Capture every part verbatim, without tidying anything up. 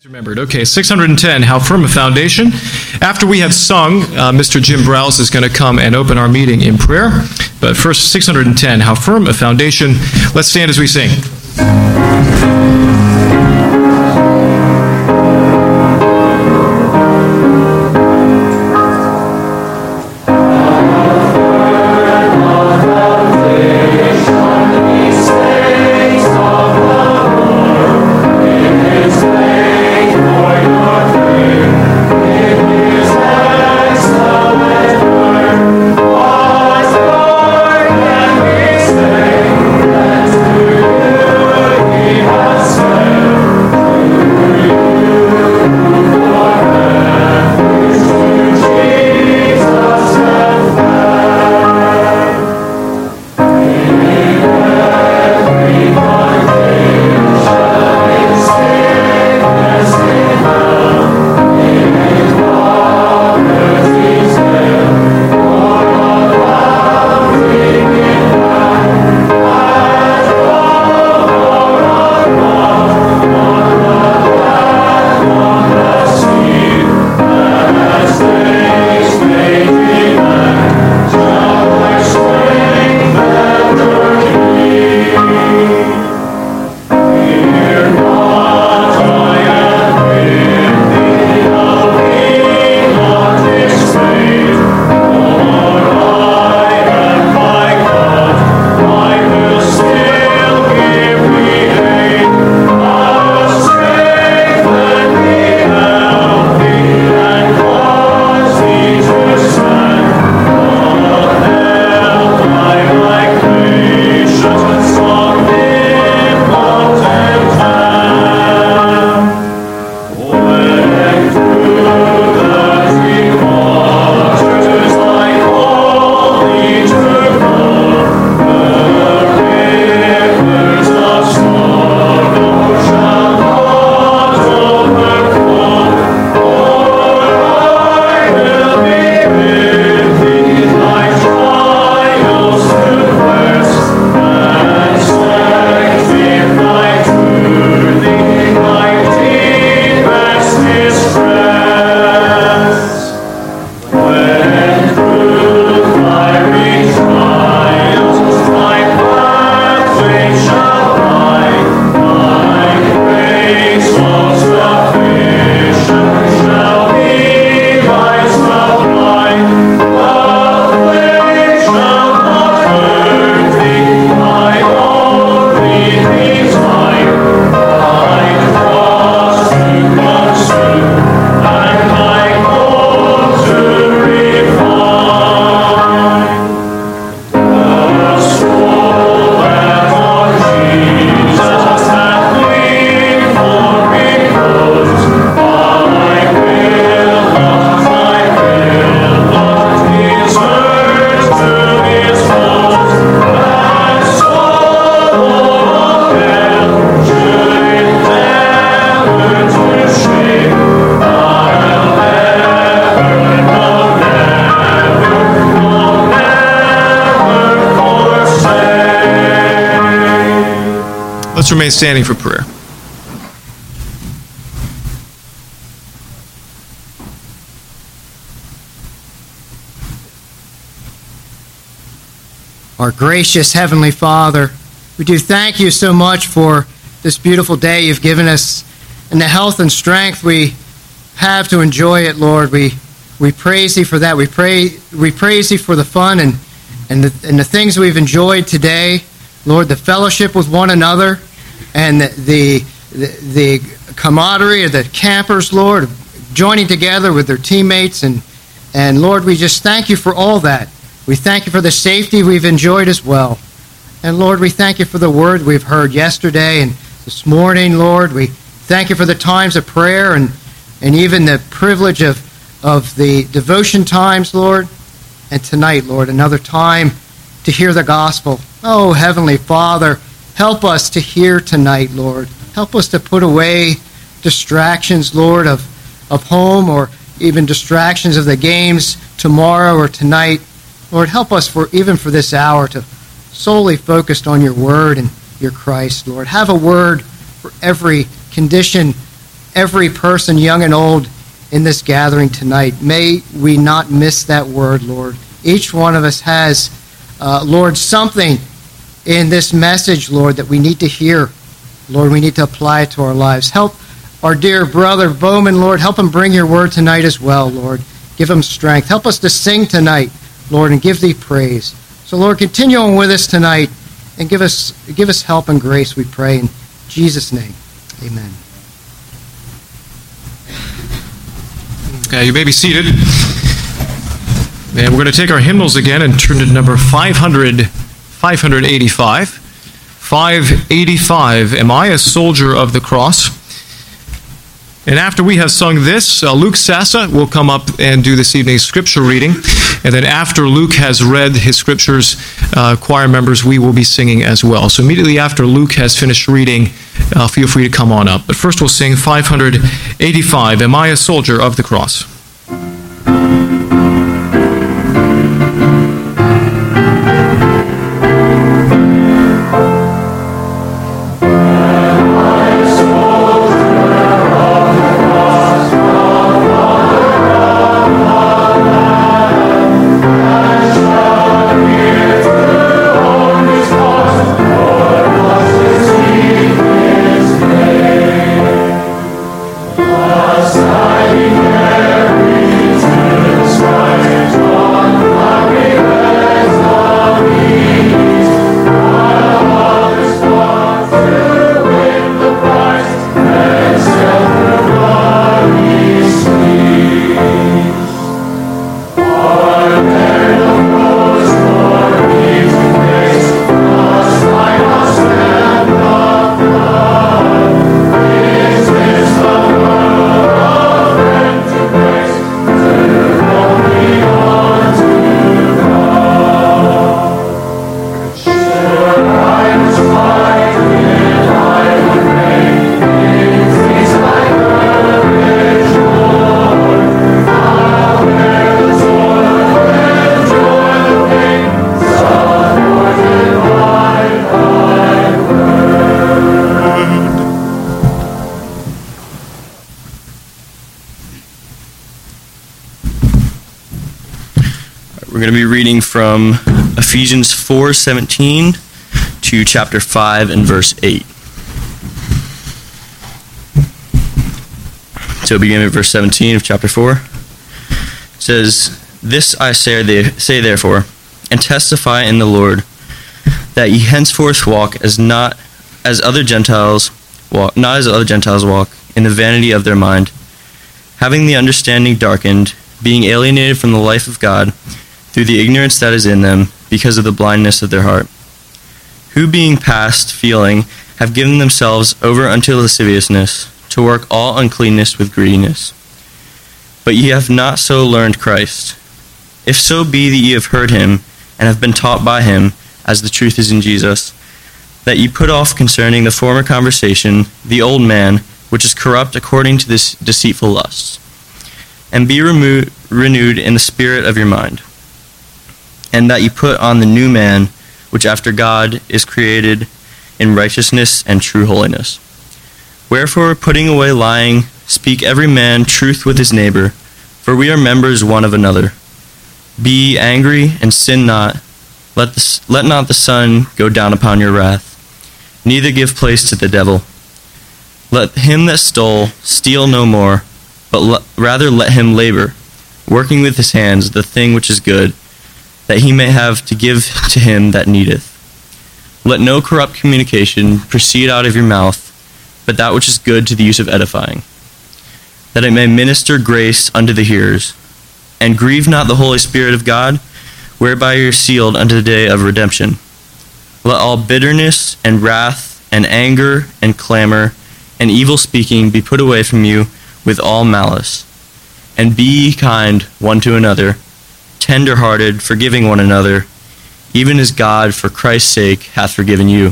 Remembered. Okay, six hundred ten, How Firm a Foundation. After we have sung, uh, Mister Jim Browse is going to come and open our meeting in prayer. But first, six hundred ten, How Firm a Foundation. Let's stand as we sing. Let's remain standing for prayer. Our gracious Heavenly Father, we do thank you so much for this beautiful day you've given us and the health and strength we have to enjoy it, Lord. We we praise you for that. We pray we praise you for the fun and and the, and the things we've enjoyed today, Lord, the fellowship with one another and the the, the, the camaraderie of the campers, Lord, joining together with their teammates. And, and Lord, we just thank you for all that. We thank you for the safety we've enjoyed as well. And Lord, we thank you for the word we've heard yesterday and this morning, Lord. We thank you for the times of prayer and, and even the privilege of, of the devotion times, Lord. And tonight, Lord, another time to hear the gospel. Oh, Heavenly Father, help us to hear tonight, Lord. Help us to put away distractions, Lord, of, of home or even distractions of the games tomorrow or tonight. Lord, help us for even for this hour to solely focus on your word and your Christ, Lord. Have a word for every condition every person, young and old, in this gathering tonight. May we not miss that word, Lord. Each one of us has, uh, Lord, something in this message, Lord, that we need to hear. Lord, we need to apply it to our lives. Help our dear brother Bowman, Lord. Help him bring your word tonight as well, Lord. Give him strength. Help us to sing tonight, Lord, and give thee praise. So, Lord, continue on with us tonight and give us, give us help and grace, we pray. In Jesus' name, amen. Okay, you may be seated. And we're going to take our hymnals again and turn to number five hundred, five eighty-five. five eighty-five, Am I a Soldier of the Cross? And after we have sung this, uh, Luke Sassa will come up and do this evening's scripture reading. And then after Luke has read his scriptures, uh, choir members, we will be singing as well. So immediately after Luke has finished reading, uh, feel free to come on up. But first we'll sing five eighty-five, Am I a Soldier of the Cross? We're going to be reading from Ephesians four seventeen to chapter five and verse eight. So beginning at verse seventeen of chapter four. It says, This I say, say therefore, and testify in the Lord, that ye henceforth walk as not as other Gentiles walk, not as other Gentiles walk, in the vanity of their mind, having the understanding darkened, being alienated from the life of God, through the ignorance that is in them, because of the blindness of their heart, who being past feeling have given themselves over unto lasciviousness, to work all uncleanness with greediness. But ye have not so learned Christ. If so be that ye have heard him, and have been taught by him, as the truth is in Jesus, that ye put off concerning the former conversation the old man, which is corrupt according to this deceitful lusts, and be remo- renewed in the spirit of your mind, and that ye put on the new man, which after God is created in righteousness and true holiness. Wherefore, putting away lying, speak every man truth with his neighbor, for we are members one of another. Be ye angry, and sin not. Let, the, let not the sun go down upon your wrath, neither give place to the devil. Let him that stole steal no more, but le- rather let him labor, working with his hands the thing which is good, that he may have to give to him that needeth. Let no corrupt communication proceed out of your mouth, but that which is good to the use of edifying, that it may minister grace unto the hearers. And grieve not the Holy Spirit of God, whereby you are sealed unto the day of redemption. Let all bitterness and wrath and anger and clamor and evil speaking be put away from you with all malice. And be ye kind one to another, tender-hearted, forgiving one another, even as God for Christ's sake hath forgiven you.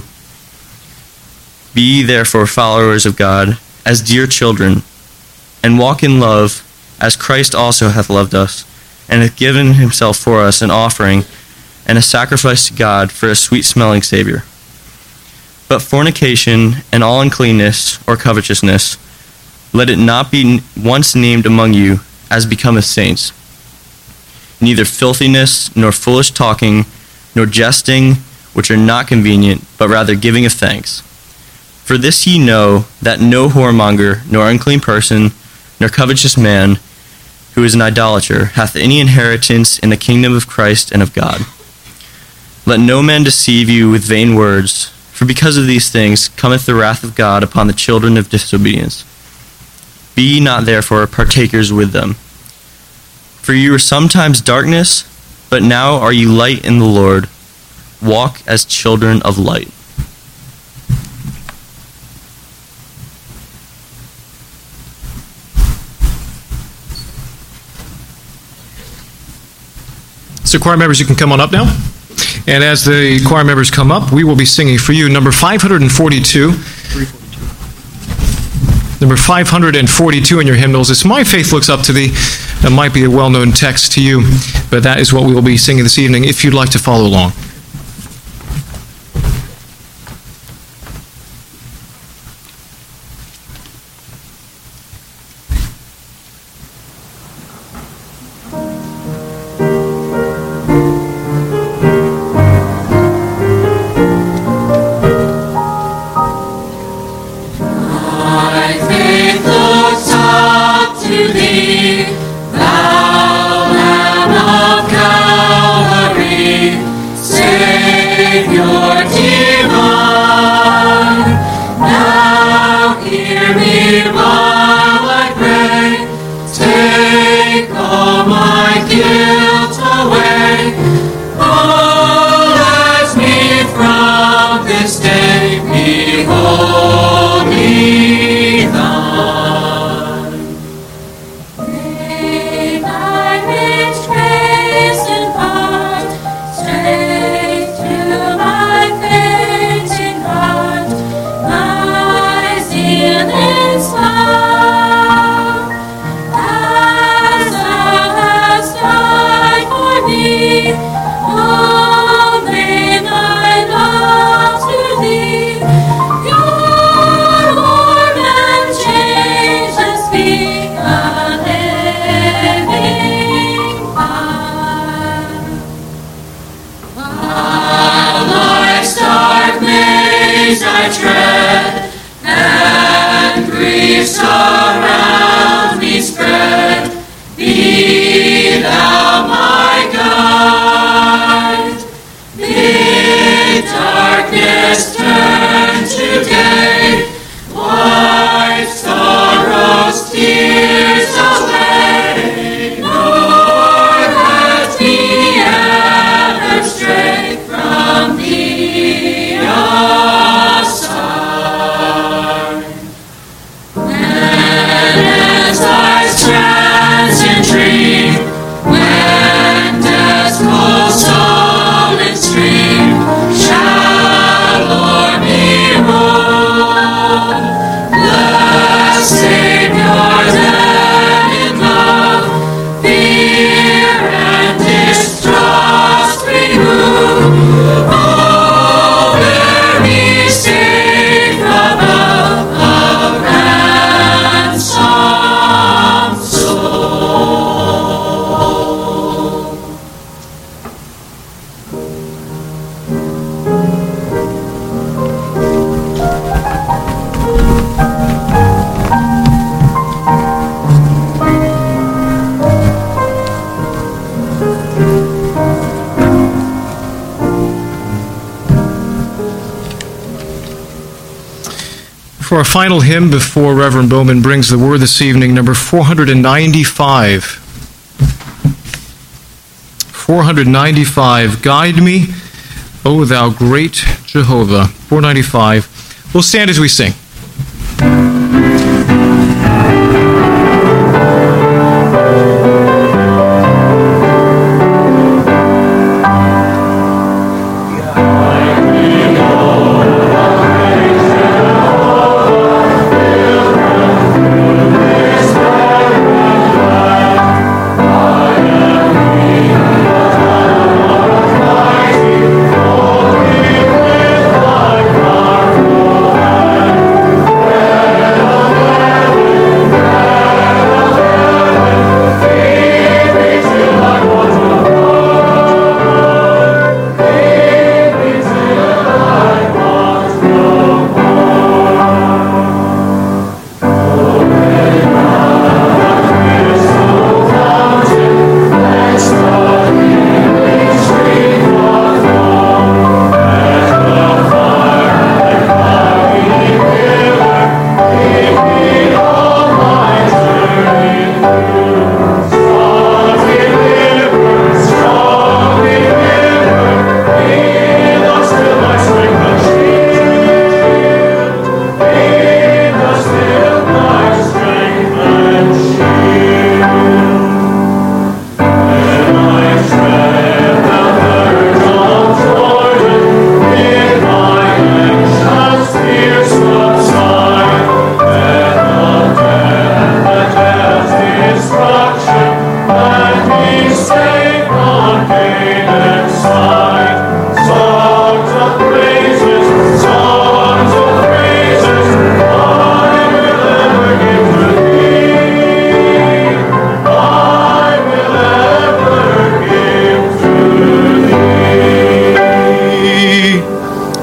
Be ye therefore followers of God, as dear children, and walk in love, as Christ also hath loved us, and hath given himself for us an offering and a sacrifice to God for a sweet-smelling Savior. But fornication and all uncleanness or covetousness, let it not be once named among you as becometh saints, neither filthiness, nor foolish talking, nor jesting, which are not convenient, but rather giving of thanks. For this ye know, that no whoremonger, nor unclean person, nor covetous man, who is an idolater, hath any inheritance in the kingdom of Christ and of God. Let no man deceive you with vain words, for because of these things cometh the wrath of God upon the children of disobedience. Be ye not therefore partakers with them. For you were sometimes darkness, but now are ye light in the Lord. Walk as children of light. So choir members, you can come on up now. And as the choir members come up, we will be singing for you number five hundred forty-two. Number five hundred forty-two in your hymnals. It's My Faith Looks Up to Thee. That might be a well-known text to you, but that is what we will be singing this evening if you'd like to follow along. For our final hymn before Reverend Bowman brings the word this evening, number four hundred ninety-five. four hundred ninety-five, Guide Me, O Thou Great Jehovah. four ninety-five. We'll stand as we sing. Thank you.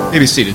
You may be seated.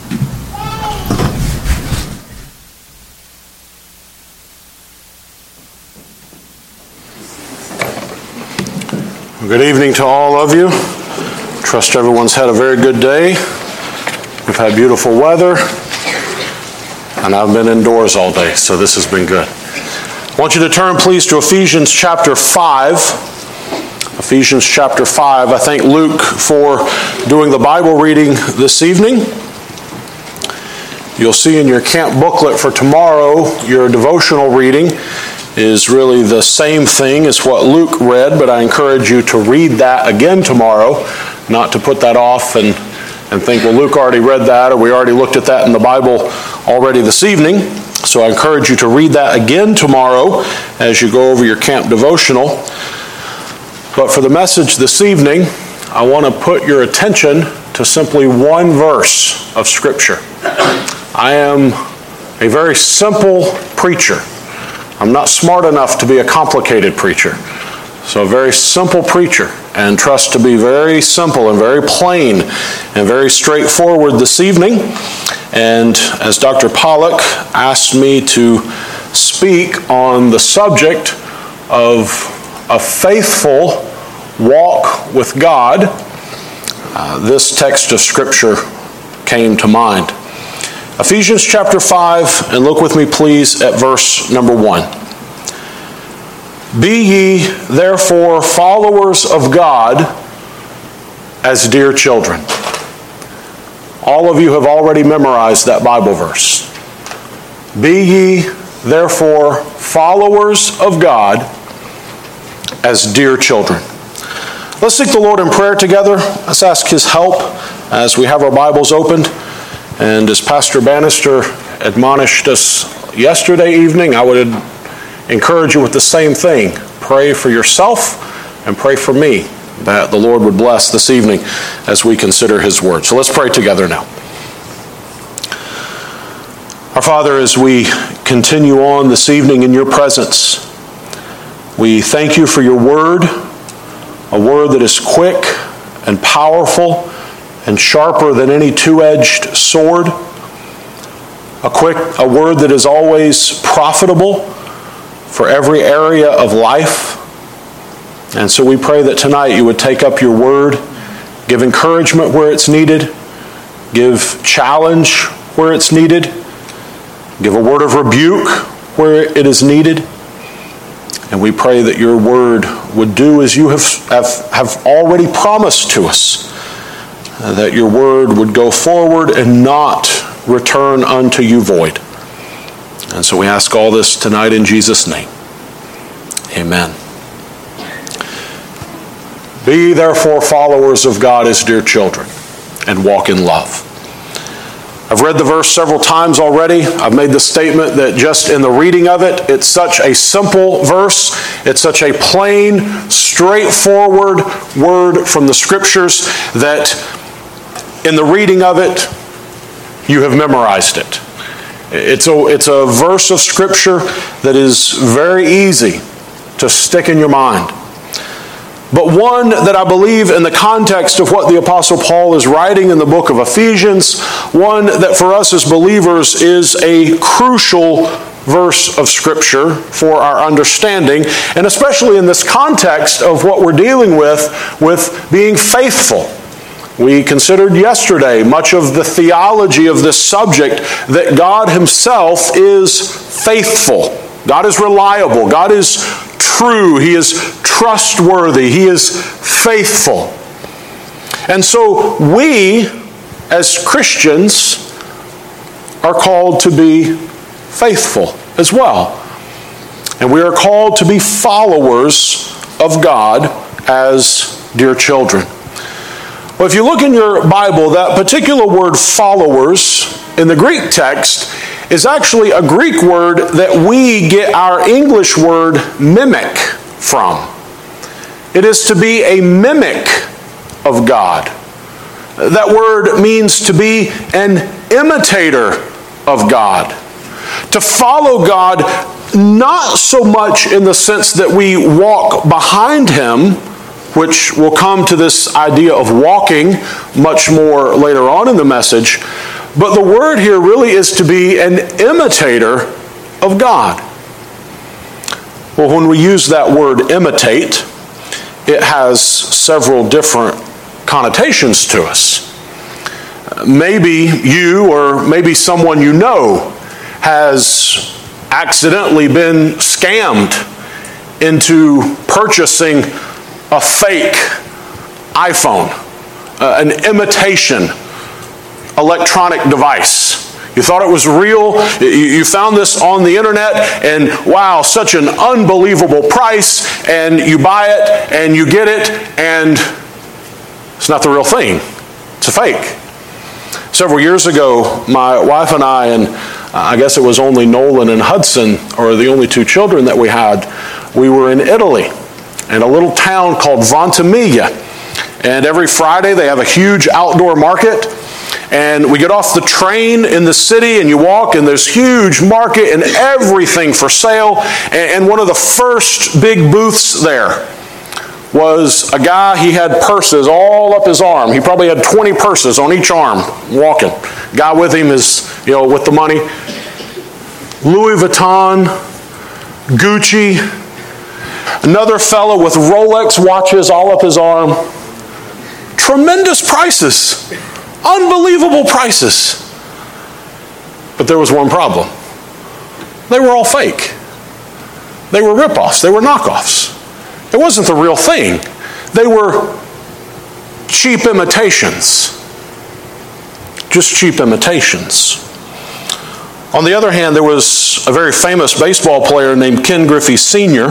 Good evening to all of you. Trust everyone's had a very good day. We've had beautiful weather, and I've been indoors all day, so this has been good. I want you to turn, please, to Ephesians chapter five. Ephesians chapter five. I thank Luke for doing the Bible reading this evening. You'll see in your camp booklet for tomorrow, your devotional reading is really the same thing as what Luke read, but I encourage you to read that again tomorrow, not to put that off and, and think, well, Luke already read that, or we already looked at that in the Bible already this evening. So I encourage you to read that again tomorrow as you go over your camp devotional. But for the message this evening, I want to put your attention to simply one verse of Scripture. I am a very simple preacher. I'm not smart enough to be a complicated preacher. So a very simple preacher, and trust to be very simple and very plain and very straightforward this evening. And as Doctor Pollock asked me to speak on the subject of a faithful walk with God, uh, this text of Scripture came to mind. Ephesians chapter five, and look with me please at verse number one. Be ye therefore followers of God as dear children. All of you have already memorized that Bible verse. Be ye therefore followers of God as dear children. Let's seek the Lord in prayer together. Let's ask His help as we have our Bibles opened. And as Pastor Bannister admonished us yesterday evening, I would encourage you with the same thing. Pray for yourself and pray for me that the Lord would bless this evening as we consider His Word. So let's pray together now. Our Father, as we continue on this evening in your presence, we thank you for your Word, a Word that is quick and powerful and sharper than any two-edged sword, a quick, a word that is always profitable for every area of life. And so we pray that tonight you would take up your word, give encouragement where it's needed, give challenge where it's needed, give a word of rebuke where it is needed. And we pray that your word would do as you have, have, have already promised to us, that your word would go forward and not return unto you void. And so we ask all this tonight in Jesus' name. Amen. Be ye therefore followers of God as dear children, and walk in love. I've read the verse several times already. I've made the statement that just in the reading of it, it's such a simple verse. It's such a plain, straightforward word from the Scriptures that in the reading of it, you have memorized it. It's a, it's a verse of Scripture that is very easy to stick in your mind. But one that I believe in the context of what the Apostle Paul is writing in the book of Ephesians, one that for us as believers is a crucial verse of Scripture for our understanding, and especially in this context of what we're dealing with, with being faithful. We considered yesterday much of the theology of this subject, that God Himself is faithful. God is reliable. God is true. He is trustworthy. He is faithful. And so we, as Christians, are called to be faithful as well. And we are called to be followers of God as dear children. Well, if you look in your Bible, that particular word followers in the Greek text is actually a Greek word that we get our English word mimic from. It is to be a mimic of God. That word means to be an imitator of God. To follow God, not so much in the sense that we walk behind Him, which we'll come to this idea of walking much more later on in the message. But the word here really is to be an imitator of God. Well, when we use that word imitate, it has several different connotations to us. Maybe you or maybe someone you know has accidentally been scammed into purchasing a fake iPhone, uh, an imitation electronic device. You thought it was real. You found this on the internet, and wow, such an unbelievable price, and you buy it, and you get it, and it's not the real thing. It's a fake. Several years ago, my wife and I, and I guess it was only Nolan and Hudson, or the only two children that we had, we were in Italy, in a little town called Ventimiglia. And every Friday they have a huge outdoor market. And we get off the train in the city and you walk and there's huge market and everything for sale. And one of the first big booths there was a guy, he had purses all up his arm. He probably had twenty purses on each arm walking. Guy with him is, you know, with the money. Louis Vuitton, Gucci, another fellow with Rolex watches all up his arm. Tremendous prices. Unbelievable prices. But there was one problem. They were all fake. They were rip-offs. They were knockoffs. It wasn't the real thing. They were cheap imitations. Just cheap imitations. On the other hand, there was a very famous baseball player named Ken Griffey Senior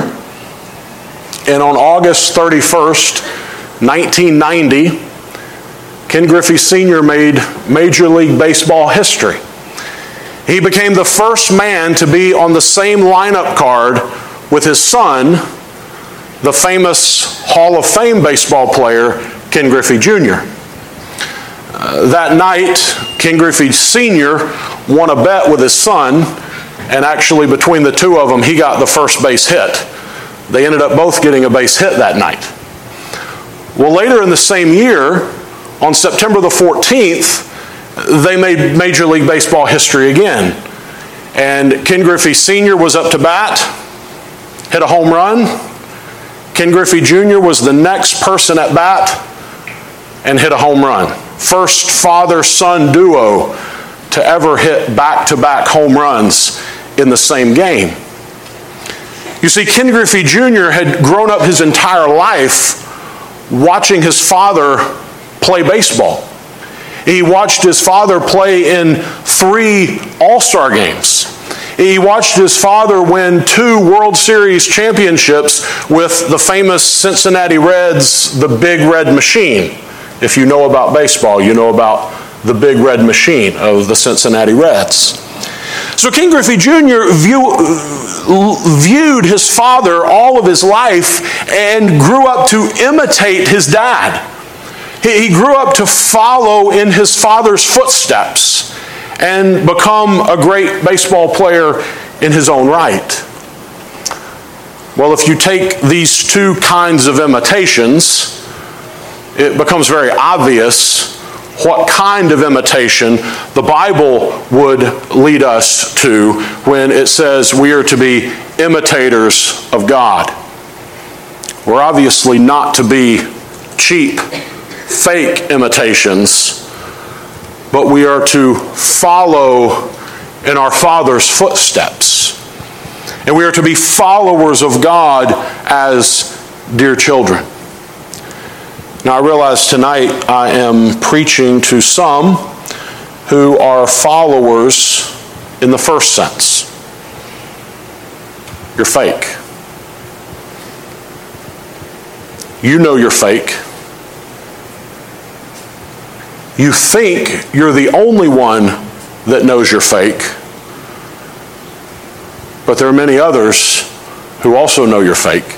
And on August thirty-first, nineteen ninety, Ken Griffey Senior made Major League Baseball history. He became the first man to be on the same lineup card with his son, the famous Hall of Fame baseball player, Ken Griffey Junior Uh, that night, Ken Griffey Senior won a bet with his son, and actually between the two of them, he got the first base hit. They ended up both getting a base hit that night. Well, later in the same year, on September the fourteenth, they made Major League Baseball history again. And Ken Griffey Senior was up to bat, hit a home run. Ken Griffey Junior was the next person at bat and hit a home run. First father-son duo to ever hit back-to-back home runs in the same game. You see, Ken Griffey Junior had grown up his entire life watching his father play baseball. He watched his father play in three All-Star games. He watched his father win two World Series championships with the famous Cincinnati Reds, the Big Red Machine. If you know about baseball, you know about the Big Red Machine of the Cincinnati Reds. So Ken Griffey Junior View, viewed his father all of his life and grew up to imitate his dad. He, he grew up to follow in his father's footsteps and become a great baseball player in his own right. Well, if you take these two kinds of imitations, it becomes very obvious what kind of imitation the Bible would lead us to when it says we are to be imitators of God. We're obviously not to be cheap, fake imitations, but we are to follow in our Father's footsteps. And we are to be followers of God as dear children. Now, I realize tonight I am preaching to some who are followers in the first sense. You're fake. You know you're fake. You think you're the only one that knows you're fake, but there are many others who also know you're fake.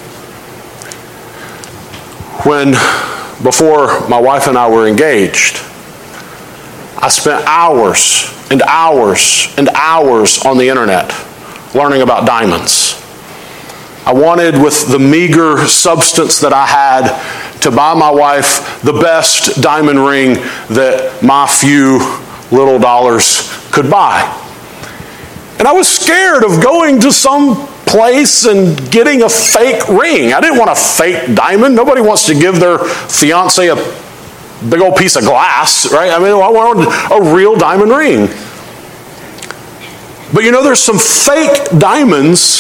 When Before my wife and I were engaged, I spent hours and hours and hours on the internet learning about diamonds. I wanted, with the meager substance that I had, to buy my wife the best diamond ring that my few little dollars could buy. And I was scared of going to some place and getting a fake ring. I didn't want a fake diamond. Nobody wants to give their fiance a big old piece of glass, right? I mean, I wanted a real diamond ring. But you know, there's some fake diamonds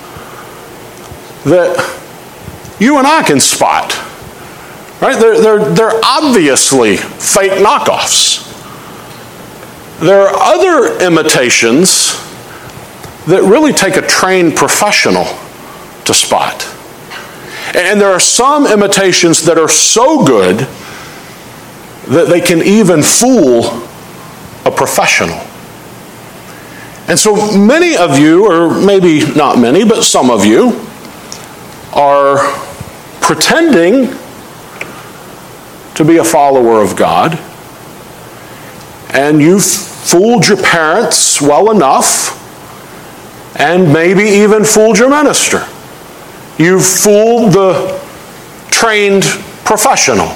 that you and I can spot, right? They're, they're, they're obviously fake knockoffs. There are other imitations that really take a trained professional to spot. And there are some imitations that are so good that they can even fool a professional. And so many of you, or maybe not many, but some of you, are pretending to be a follower of God, and you've fooled your parents well enough, and maybe even fooled your minister. You've fooled the trained professional,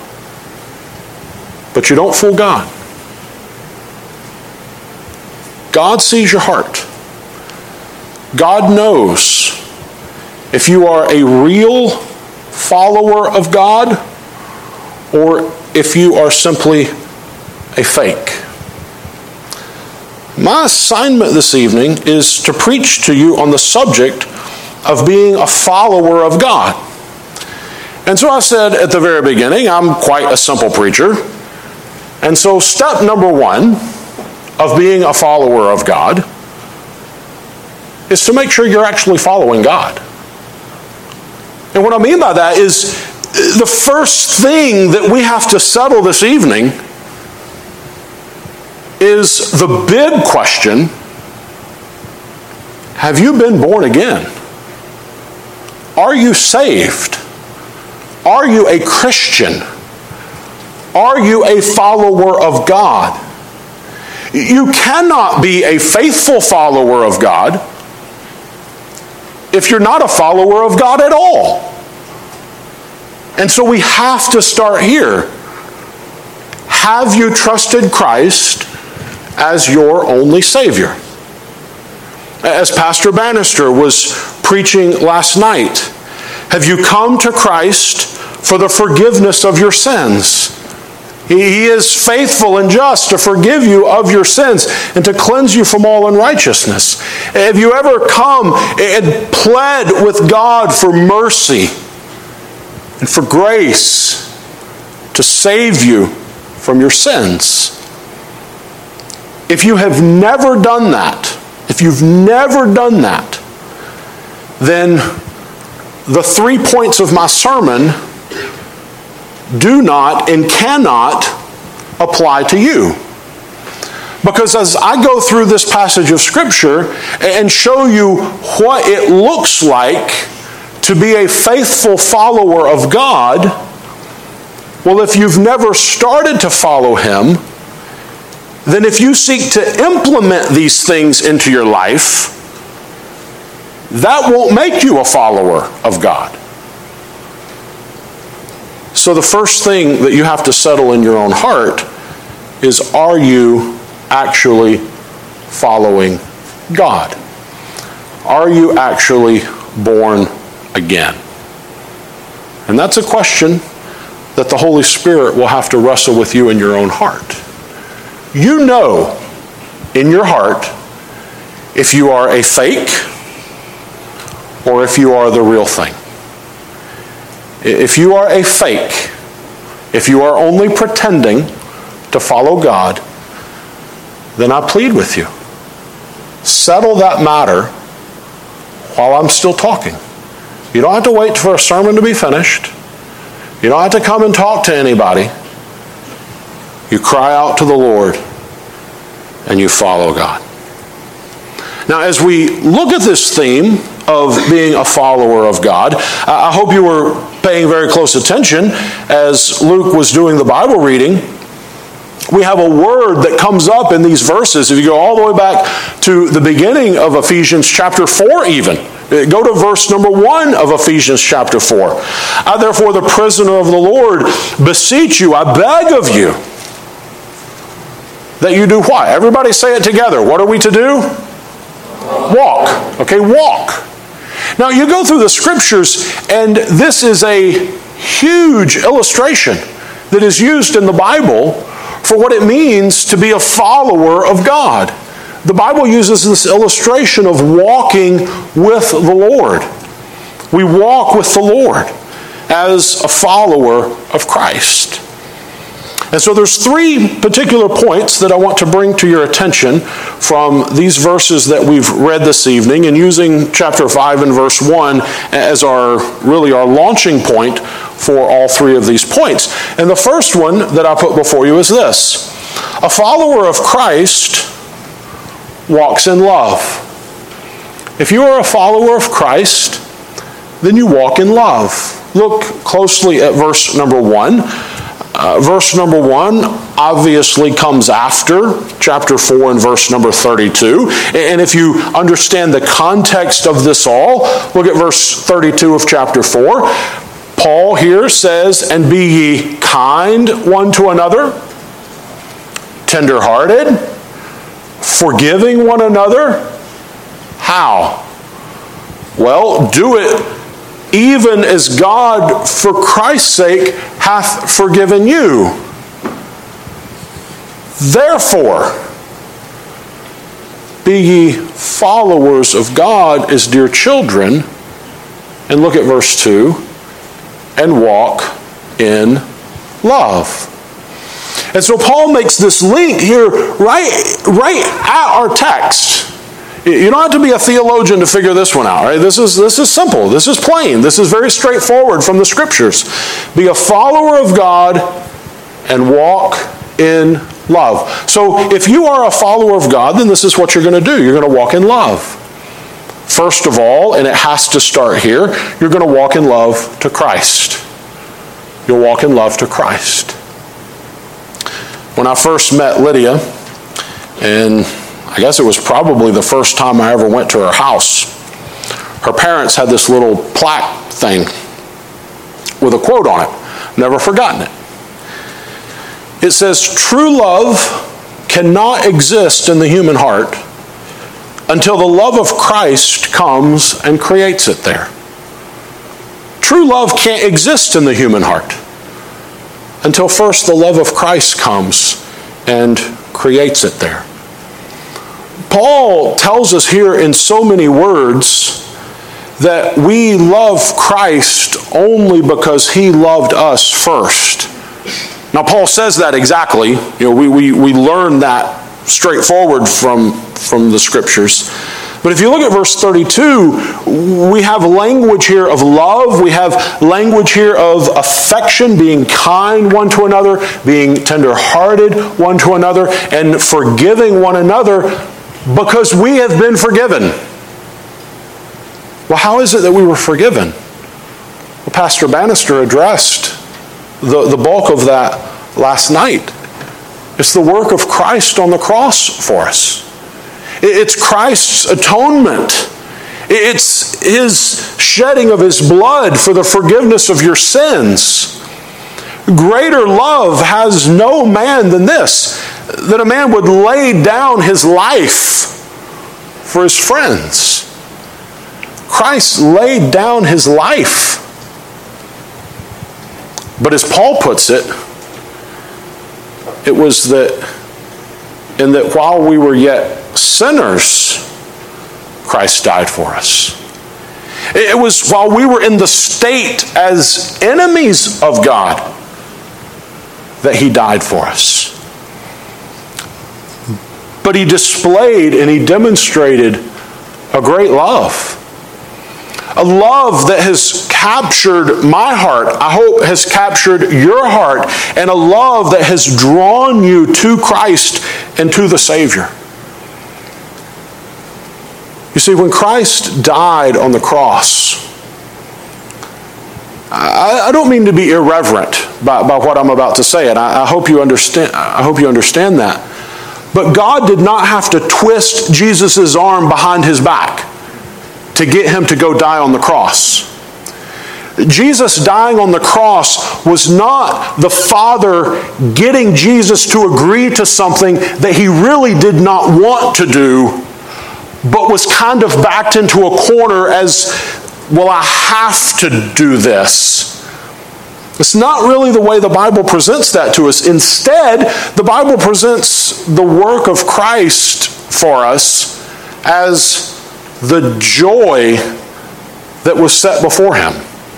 but you don't fool God. God sees your heart. God knows if you are a real follower of God or if you are simply a fake. My assignment this evening is to preach to you on the subject of being a follower of God. And so I said at the very beginning, I'm quite a simple preacher. And so step number one of being a follower of God is to make sure you're actually following God. And what I mean by that is the first thing that we have to settle this evening is the big question: have you been born again? Are you saved? Are you a Christian? Are you a follower of God? You cannot be a faithful follower of God if you're not a follower of God at all. And so we have to start here. Have you trusted Christ as your only Savior? As Pastor Bannister was preaching last night, have you come to Christ for the forgiveness of your sins? He is faithful and just to forgive you of your sins and to cleanse you from all unrighteousness. Have you ever come and pled with God for mercy and for grace to save you from your sins? If you have never done that, if you've never done that, then the three points of my sermon do not and cannot apply to you. Because as I go through this passage of Scripture and show you what it looks like to be a faithful follower of God, well, if you've never started to follow Him, then if you seek to implement these things into your life, that won't make you a follower of God. So the first thing that you have to settle in your own heart is, are you actually following God? Are you actually born again? And that's a question that the Holy Spirit will have to wrestle with you in your own heart. You know in your heart if you are a fake or if you are the real thing. If you are a fake, if you are only pretending to follow God, then I plead with you, settle that matter while I'm still talking. You don't have to wait for a sermon to be finished. You don't have to come and talk to anybody. You cry out to the Lord and you follow God. Now, as we look at this theme of being a follower of God, I hope you were paying very close attention as Luke was doing the Bible reading. We have a word that comes up in these verses. If you go all the way back to the beginning of Ephesians chapter four even, Go to verse number one of Ephesians chapter four. I, therefore, the prisoner of the Lord, beseech you, I beg of you, that you do what? Everybody say it together. What are we to do? Walk. Okay, walk. Now, you go through the scriptures, and this is a huge illustration that is used in the Bible for what it means to be a follower of God. The Bible uses this illustration of walking with the Lord. We walk with the Lord as a follower of Christ. And so there's three particular points that I want to bring to your attention from these verses that we've read this evening, and using chapter five and verse one as our really our launching point for all three of these points. And the first one that I put before you is this: a follower of Christ walks in love. If you are a follower of Christ, then you walk in love. Look closely at verse number one. Uh, verse number one obviously comes after chapter four and verse number thirty-two. And if you understand the context of this all, look at verse thirty-two of chapter four. Paul here says, "And be ye kind one to another, tender-hearted, forgiving one another." How? Well, do it even as God, for Christ's sake, hath forgiven you. Therefore, be ye followers of God as dear children, and look at verse two, and walk in love. And so Paul makes this link here right, right at our text. You don't have to be a theologian to figure this one out, right? This is, this is simple. This is plain. This is very straightforward from the scriptures. Be a follower of God and walk in love. So if you are a follower of God, then this is what you're going to do. You're going to walk in love. First of all, and it has to start here, you're going to walk in love to Christ. You'll walk in love to Christ. When I first met Lydia, and I guess it was probably the first time I ever went to her house, her parents had this little plaque thing with a quote on it. Never forgotten it. It says, "True love cannot exist in the human heart until the love of Christ comes and creates it there." True love can't exist in the human heart until first the love of Christ comes and creates it there. Paul tells us here in so many words that we love Christ only because he loved us first. Now, Paul says that exactly. You know, we, we, we learn that straightforward from, from the scriptures. But if you look at verse thirty-two, we have language here of love. We have language here of affection, being kind one to another, being tender-hearted one to another, and forgiving one another because we have been forgiven. Well, how is it that we were forgiven? Well, Pastor Bannister addressed the, the bulk of that last night. It's the work of Christ on the cross for us. It's Christ's atonement. It's his shedding of his blood for the forgiveness of your sins. Greater love has no man than this, that a man would lay down his life for his friends. Christ laid down his life. But as Paul puts it, it was that in that while we were yet sinners, Christ died for us. It was while we were in the state as enemies of God that he died for us. But he displayed and he demonstrated a great love. A love that has captured my heart, I hope has captured your heart, and a love that has drawn you to Christ and to the Savior. You see, when Christ died on the cross, I, I don't mean to be irreverent by, by what I'm about to say, and I, I hope you understand. I hope you understand that. But God did not have to twist Jesus' arm behind his back to get him to go die on the cross. Jesus dying on the cross was not the Father getting Jesus to agree to something that he really did not want to do, but was kind of backed into a corner as, well, I have to do this. It's not really the way the Bible presents that to us. Instead, the Bible presents the work of Christ for us as the joy that was set before him.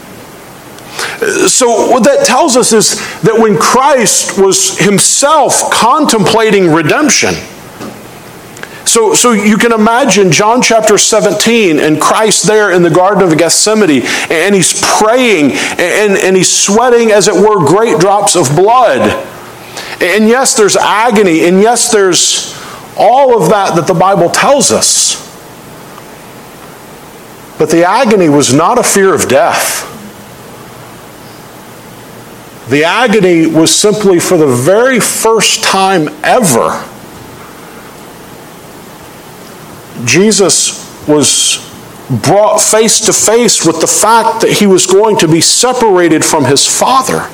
So what that tells us is that when Christ was himself contemplating redemption, so, so you can imagine John chapter seventeen and Christ there in the Garden of Gethsemane, and he's praying and, and he's sweating, as it were, great drops of blood. And yes, there's agony, and yes, there's all of that that the Bible tells us. But the agony was not a fear of death. The agony was simply, for the very first time ever, Jesus was brought face to face with the fact that he was going to be separated from his Father.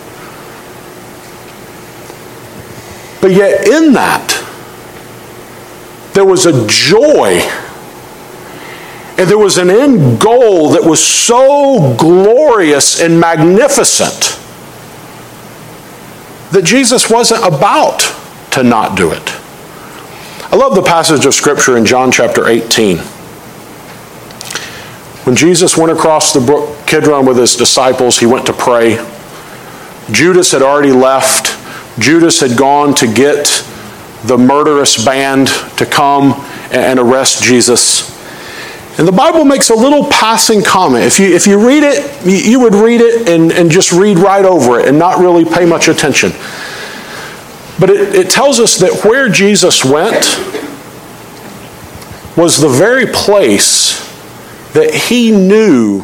But yet in that, there was a joy, and there was an end goal that was so glorious and magnificent that Jesus wasn't about to not do it. I love the passage of Scripture in John chapter eighteen. When Jesus went across the brook Kidron with his disciples, he went to pray. Judas had already left. Judas had gone to get the murderous band to come and arrest Jesus. And the Bible makes a little passing comment. If you, if you read it, you would read it and, and just read right over it and not really pay much attention. But it, it tells us that where Jesus went was the very place that he knew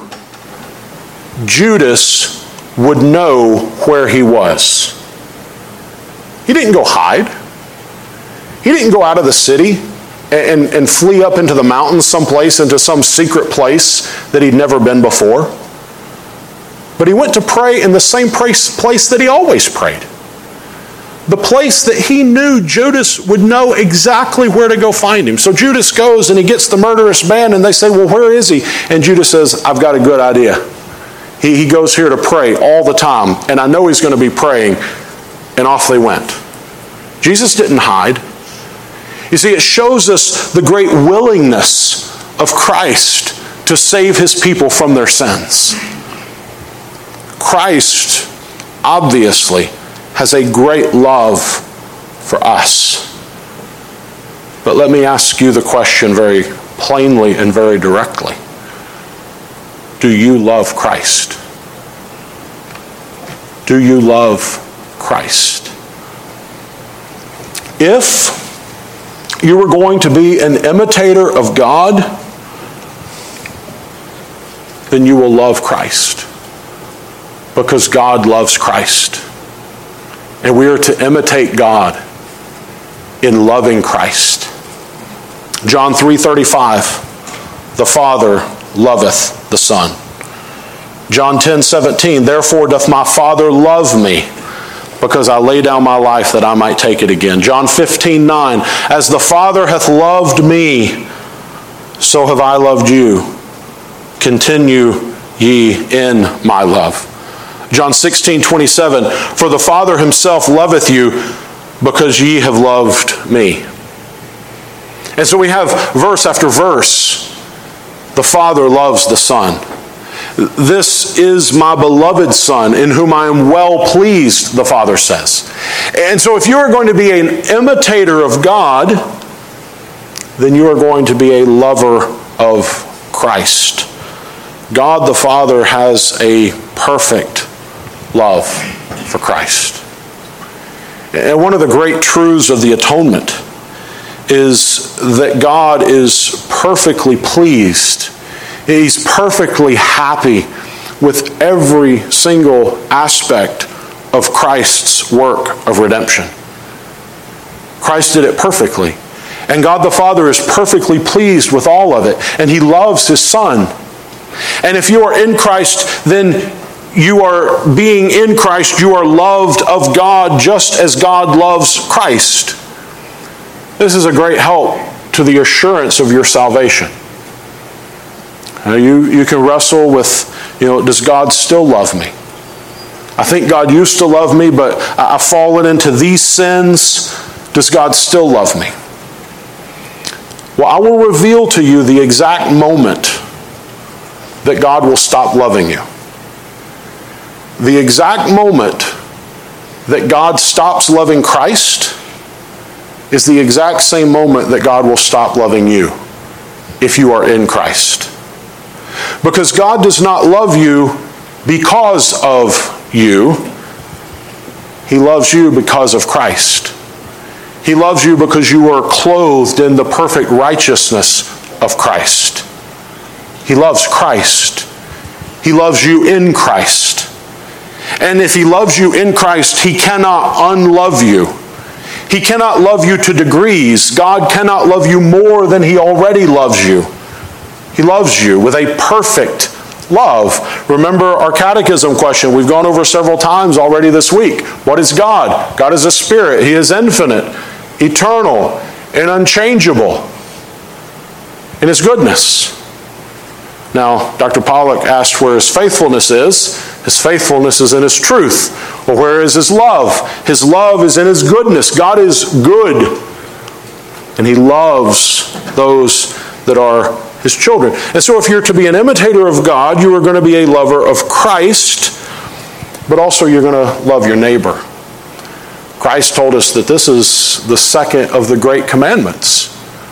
Judas would know where he was. He didn't go hide. He didn't go out of the city and, and flee up into the mountains someplace, into some secret place that he'd never been before. But he went to pray in the same place, place that he always prayed. The place that he knew Judas would know exactly where to go find him. So Judas goes and he gets the murderous band, and they say, well, where is he? And Judas says, I've got a good idea. He, he goes here to pray all the time, and I know he's going to be praying. And off they went. Jesus didn't hide. You see, it shows us the great willingness of Christ to save his people from their sins. Christ, obviously, has a great love for us. But let me ask you the question very plainly and very directly. Do you love Christ? Do you love Christ? If you were going to be an imitator of God, then you will love Christ, because God loves Christ. And we are to imitate God in loving Christ. John three thirty-five, the Father loveth the Son. John ten seventeen, therefore doth my Father love me, because I lay down my life that I might take it again. John fifteen nine, as the Father hath loved me, so have I loved you. Continue ye in my love. John sixteen twenty-seven, for the Father himself loveth you, because ye have loved me. And so we have verse after verse. The Father loves the Son. This is my beloved Son, in whom I am well pleased, the Father says. And so if you are going to be an imitator of God, then you are going to be a lover of Christ. God the Father has a perfect love for Christ. And one of the great truths of the atonement is that God is perfectly pleased. He's perfectly happy with every single aspect of Christ's work of redemption. Christ did it perfectly. And God the Father is perfectly pleased with all of it. And He loves His Son. And if you are in Christ, then you are being in Christ, you are loved of God just as God loves Christ. This is a great help to the assurance of your salvation. Now you, you can wrestle with, you know, does God still love me? I think God used to love me, but I've fallen into these sins. Does God still love me? Well, I will reveal to you the exact moment that God will stop loving you. The exact moment that God stops loving Christ is the exact same moment that God will stop loving you if you are in Christ. Because God does not love you because of you. He loves you because of Christ. He loves you because you are clothed in the perfect righteousness of Christ. He loves Christ. He loves you in Christ. And if He loves you in Christ, He cannot unlove you. He cannot love you to degrees. God cannot love you more than He already loves you. He loves you with a perfect love. Remember our catechism question we've gone over several times already this week. What is God? God is a spirit. He is infinite, eternal, and unchangeable in His goodness. Now, Doctor Pollock asked where His faithfulness is. His faithfulness is in His truth. Well, where is His love? His love is in His goodness. God is good, and He loves those that are His children. And so if you're to be an imitator of God, you are going to be a lover of Christ, but also you're going to love your neighbor. Christ told us that this is the second of the great commandments.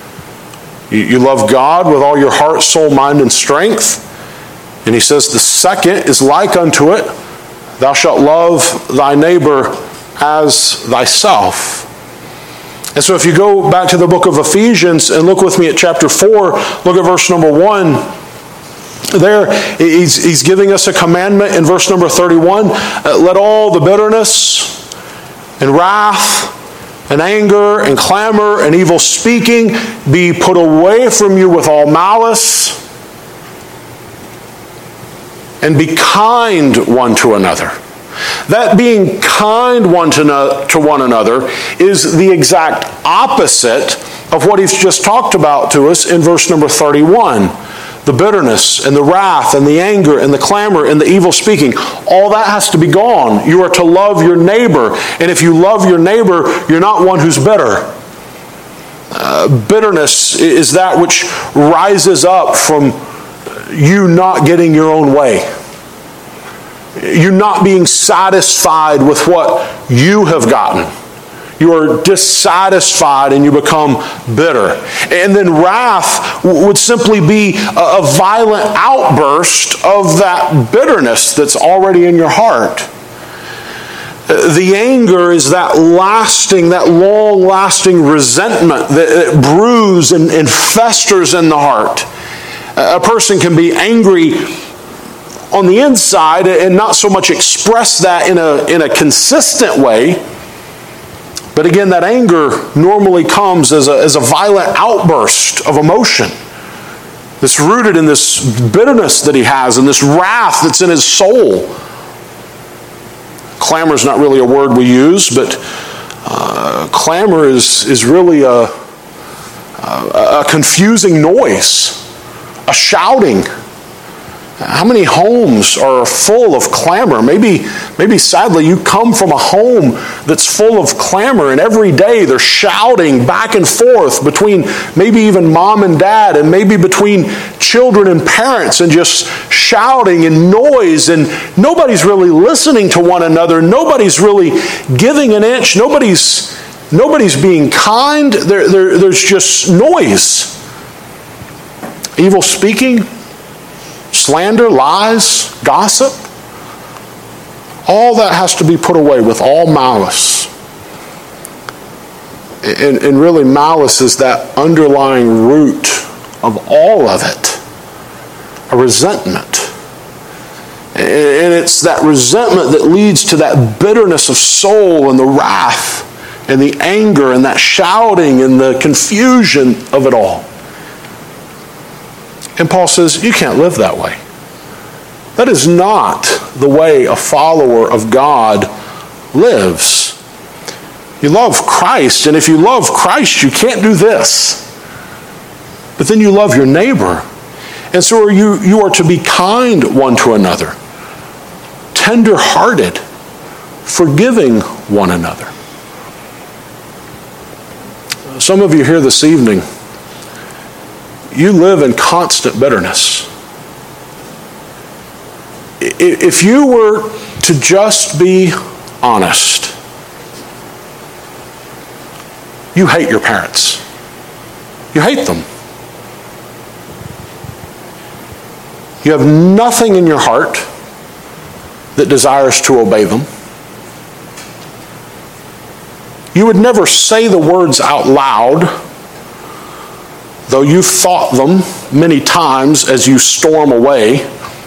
You love God with all your heart, soul, mind, and strength. And He says the second is like unto it, thou shalt love thy neighbor as thyself. And so if you go back to the book of Ephesians and look with me at chapter four, look at verse number one. There, he's, he's giving us a commandment in verse number thirty-one. Uh, let all the bitterness and wrath and anger and clamor and evil speaking be put away from you with all malice, and be kind one to another. That being kind one to, no, to one another is the exact opposite of what he's just talked about to us in verse number thirty-one. The bitterness and the wrath and the anger and the clamor and the evil speaking, all that has to be gone. You are to love your neighbor. And if you love your neighbor, you're not one who's bitter. Uh, bitterness is that which rises up from you not getting your own way. You're not being satisfied with what you have gotten. You are dissatisfied and you become bitter. And then wrath would simply be a violent outburst of that bitterness that's already in your heart. The anger is that lasting, that long-lasting resentment that brews and, and festers in the heart. A person can be angry on the inside and not so much express that in a, in a consistent way. But again, that anger normally comes as a, as a violent outburst of emotion that's rooted in this bitterness that he has and this wrath that's in his soul. Clamor is not really a word we use, but uh, clamor is, is really a, a, a confusing noise, a shouting. How many homes are full of clamor? Maybe, maybe sadly you come from a home that's full of clamor, and every day they're shouting back and forth between maybe even mom and dad, and maybe between children and parents, and just shouting and noise, and nobody's really listening to one another. Nobody's really giving an inch. Nobody's, nobody's being kind. There, there, there's just noise. Evil speaking, slander, lies, gossip, all that has to be put away with all malice. And, and really malice is that underlying root of all of it, a resentment. And it's that resentment that leads to that bitterness of soul and the wrath and the anger and that shouting and the confusion of it all. And Paul says, you can't live that way. That is not the way a follower of God lives. You love Christ, and if you love Christ, you can't do this. But then you love your neighbor. And so you, you are to be kind one to another, tender-hearted, forgiving one another. Some of you here this evening, you live in constant bitterness. If you were to just be honest, you hate your parents. You hate them. You have nothing in your heart that desires to obey them. You would never say the words out loud, though you've thought them many times as you storm away.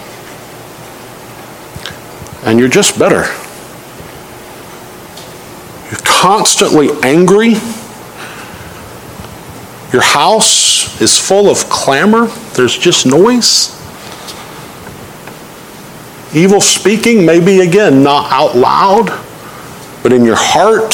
And you're just bitter. You're constantly angry. Your house is full of clamor. There's just noise. Evil speaking, maybe again, not out loud, but in your heart.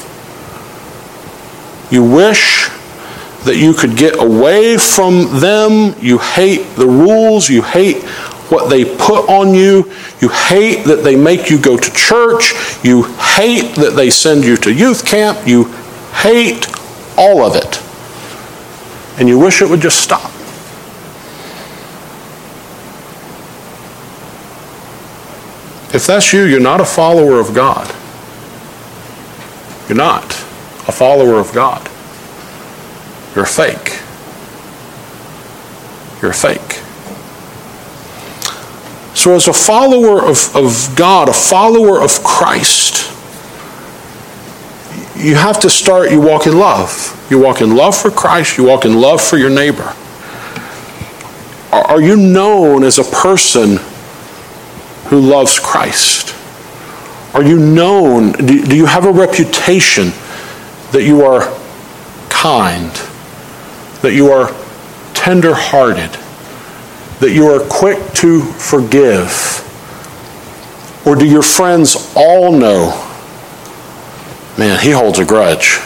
You wish that you could get away from them. You hate the rules. You hate what they put on you. You hate that they make you go to church. You hate that they send you to youth camp. You hate all of it. And you wish it would just stop. If that's you, you're not a follower of God. You're not a follower of God. You're a fake. You're a fake. So as a follower of, of God, a follower of Christ, you have to start, you walk in love. You walk in love for Christ, you walk in love for your neighbor. Are, are you known as a person who loves Christ? Are you known, do, do you have a reputation that you are kind, that you are tender-hearted, that you are quick to forgive? Or do your friends all know, man, he holds a grudge?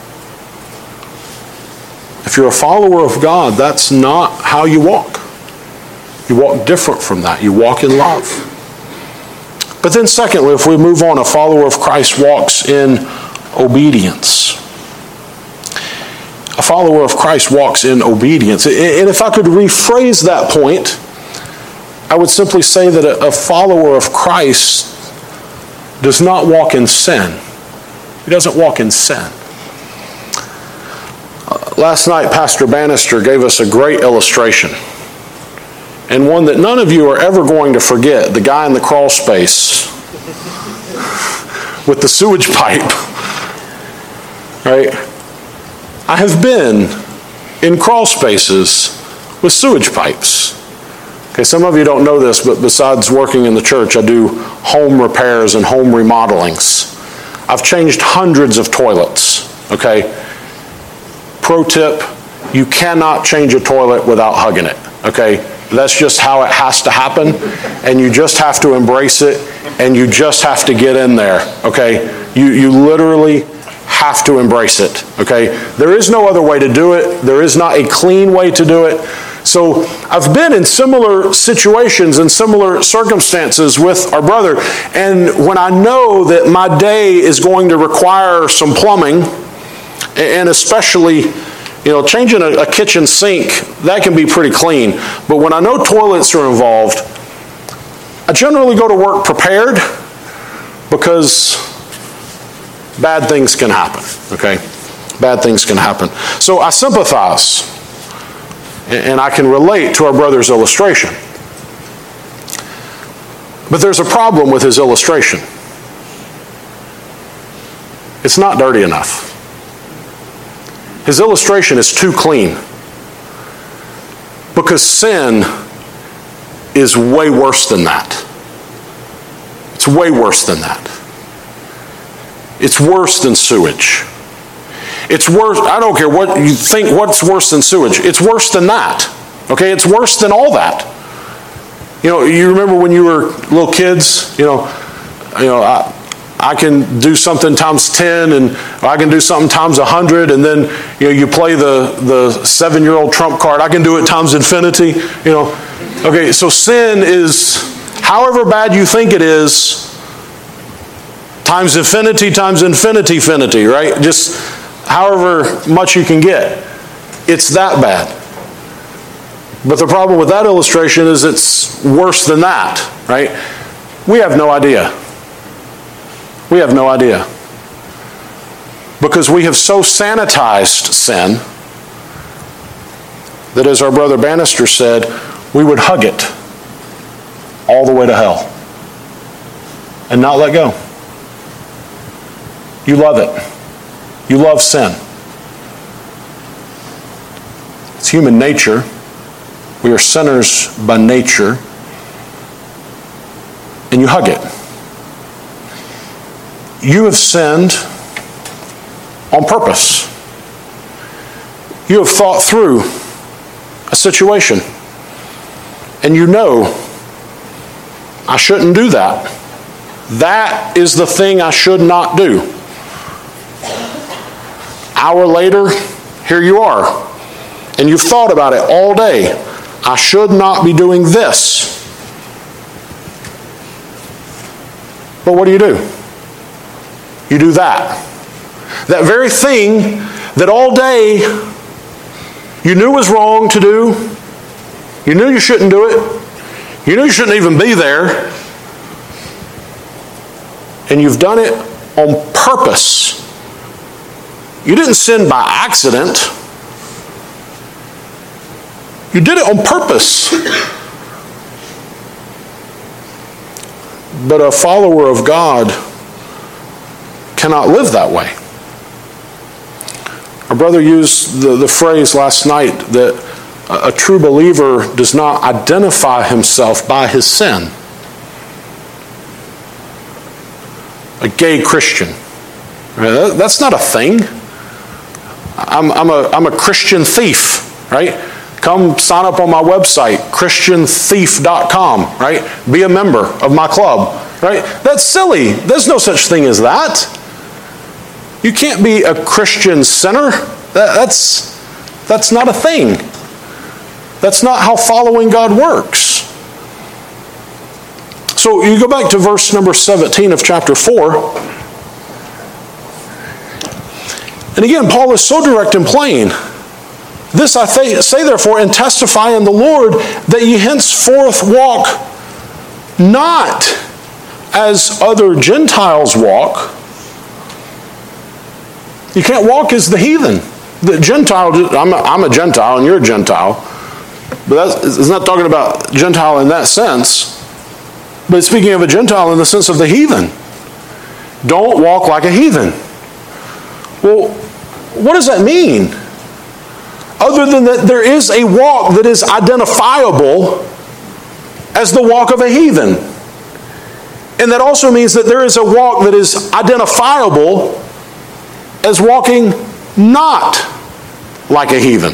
If you're a follower of God, that's not how you walk. You walk different from that. You walk in love. But then secondly, if we move on, a follower of Christ walks in obedience. A follower of Christ walks in obedience. And if I could rephrase that point, I would simply say that a follower of Christ does not walk in sin. He doesn't walk in sin. Uh, last night, Pastor Bannister gave us a great illustration, and one that none of you are ever going to forget, the guy in the crawl space with the sewage pipe. Right? I have been in crawl spaces with sewage pipes. Okay, some of you don't know this, but besides working in the church, I do home repairs and home remodelings. I've changed hundreds of toilets, okay? Pro tip, you cannot change a toilet without hugging it, okay? That's just how it has to happen, and you just have to embrace it, and you just have to get in there, okay? You, you literally have to embrace it, okay? There is no other way to do it. There is not a clean way to do it. So I've been in similar situations and similar circumstances with our brother, and when I know that my day is going to require some plumbing, and especially, you know, changing a, a kitchen sink, that can be pretty clean. But when I know toilets are involved, I generally go to work prepared, because bad things can happen, okay? Bad things can happen. So I sympathize, and I can relate to our brother's illustration. But there's a problem with his illustration. It's not dirty enough. His illustration is too clean. Because sin is way worse than that. It's way worse than that. It's worse than sewage. It's worse, I don't care what you think, what's worse than sewage. It's worse than that. Okay, it's worse than all that. You know, you remember when you were little kids, you know, you know, I, I can do something times ten, and I can do something times one hundred, and then, you know, you play the, the seven-year-old trump card. I can do it times infinity, you know. Okay, so sin is, however bad you think it is, times infinity, times infinity, infinity, right? Just however much you can get. It's that bad. But the problem with that illustration is it's worse than that, right? We have no idea. We have no idea. Because we have so sanitized sin that, as our brother Bannister said, we would hug it all the way to hell and not let go. You love it. You love sin. It's human nature. We are sinners by nature. And you hug it. You have sinned on purpose. You have thought through a situation. And you know, I shouldn't do that. That is the thing I should not do. Hour later, here you are. And you've thought about it all day. I should not be doing this. But what do you do? You do that. That very thing that all day you knew was wrong to do. You knew you shouldn't do it. You knew you shouldn't even be there. And you've done it on purpose. You didn't sin by accident. You did it on purpose. But a follower of God cannot live that way. Our brother used the, the phrase last night that a, a true believer does not identify himself by his sin. A gay Christian. Right? That, that's not a thing. I'm, I'm, a, I'm a Christian thief, right? Come sign up on my website, christian thief dot com, right? Be a member of my club, right? That's silly. There's no such thing as that. You can't be a Christian sinner. That, that's, that's not a thing. That's not how following God works. So you go back to verse number seventeen of chapter four. And again, Paul is so direct and plain. This I th- say therefore, and testify in the Lord, that ye henceforth walk not as other Gentiles walk. You can't walk as the heathen. The Gentile, I'm a, I'm a Gentile and you're a Gentile. But that's, it's not talking about Gentile in that sense. But it's speaking of a Gentile in the sense of the heathen. Don't walk like a heathen. Well, what does that mean? Other than that there is a walk that is identifiable as the walk of a heathen. And that also means that there is a walk that is identifiable as walking not like a heathen.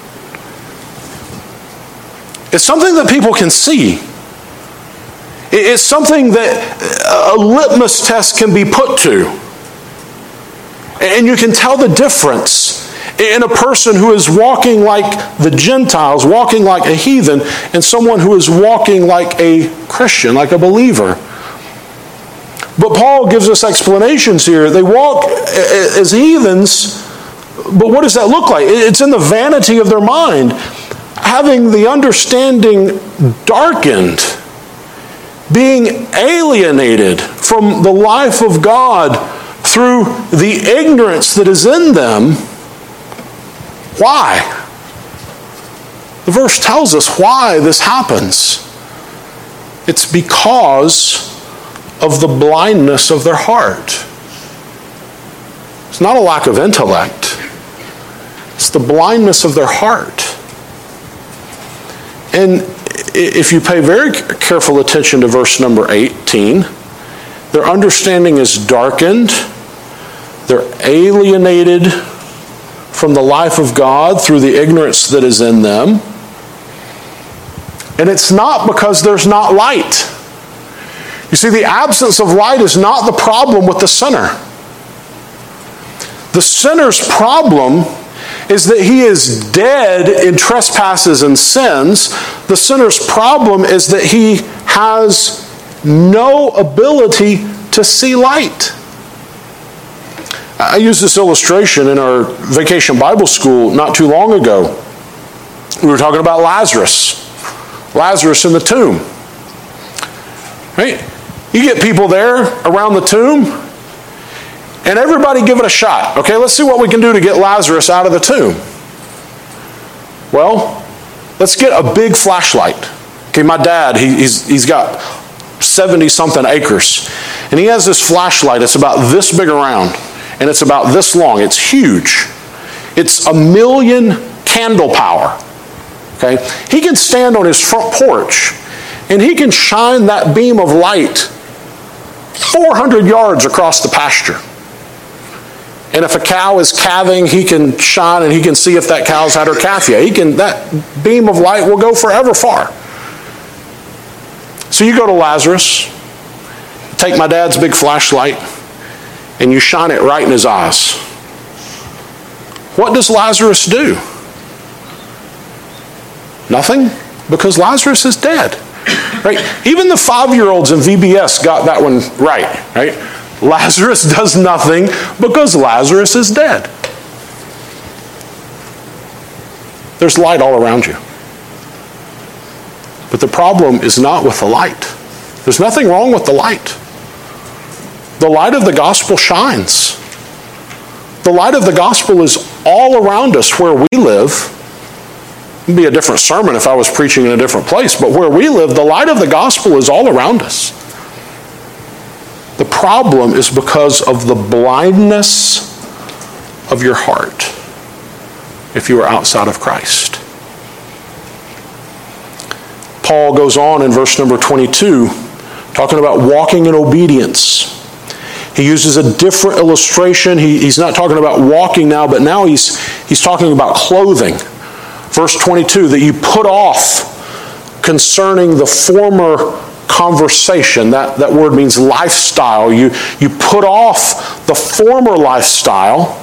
It's something that people can see. It's something that a litmus test can be put to. And you can tell the difference in a person who is walking like the Gentiles, walking like a heathen, and someone who is walking like a Christian, like a believer. But Paul gives us explanations here. They walk as heathens, but what does that look like? It's in the vanity of their mind, having the understanding darkened, being alienated from the life of God through the ignorance that is in them. Why? The verse tells us why this happens. It's because of the blindness of their heart. It's not a lack of intellect. It's the blindness of their heart. And if you pay very careful attention to verse number eighteen, their understanding is darkened alienated from the life of God through the ignorance that is in them. And it's not because there's not light. You see, the absence of light is not the problem with the sinner. The sinner's problem is that he is dead in trespasses and sins. The sinner's problem is that he has no ability to see light. I used this illustration in our vacation Bible school not too long ago. We were talking about Lazarus. Lazarus in the tomb. Right? You get people there around the tomb, and everybody give it a shot. Okay, let's see what we can do to get Lazarus out of the tomb. Well, let's get a big flashlight. Okay, my dad, he, he's, he's got seventy-something acres, and he has this flashlight. It's about this big around, and it's about this long. It's huge. It's a million candle power. Okay, he can stand on his front porch, and he can shine that beam of light four hundred yards across the pasture. And if a cow is calving, he can shine and he can see if that cow's had her calf yet. He can, that beam of light will go forever far. So you go to Lazarus, take my dad's big flashlight, and you shine it right in his eyes. What does Lazarus do? Nothing, because Lazarus is dead. Right? Even the five-year-olds in V B S got that one right. Right? Lazarus does nothing because Lazarus is dead. There's light all around you. But the problem is not with the light. There's nothing wrong with the light. The light of the gospel shines. The light of the gospel is all around us where we live. It'd be a different sermon if I was preaching in a different place, but where we live, the light of the gospel is all around us. The problem is because of the blindness of your heart if you are outside of Christ. Paul goes on in verse number twenty-two, talking about walking in obedience. He uses a different illustration. He, he's not talking about walking now, but now he's, he's talking about clothing. Verse twenty-two, that you put off concerning the former conversation. That, that word means lifestyle. You, you put off the former lifestyle,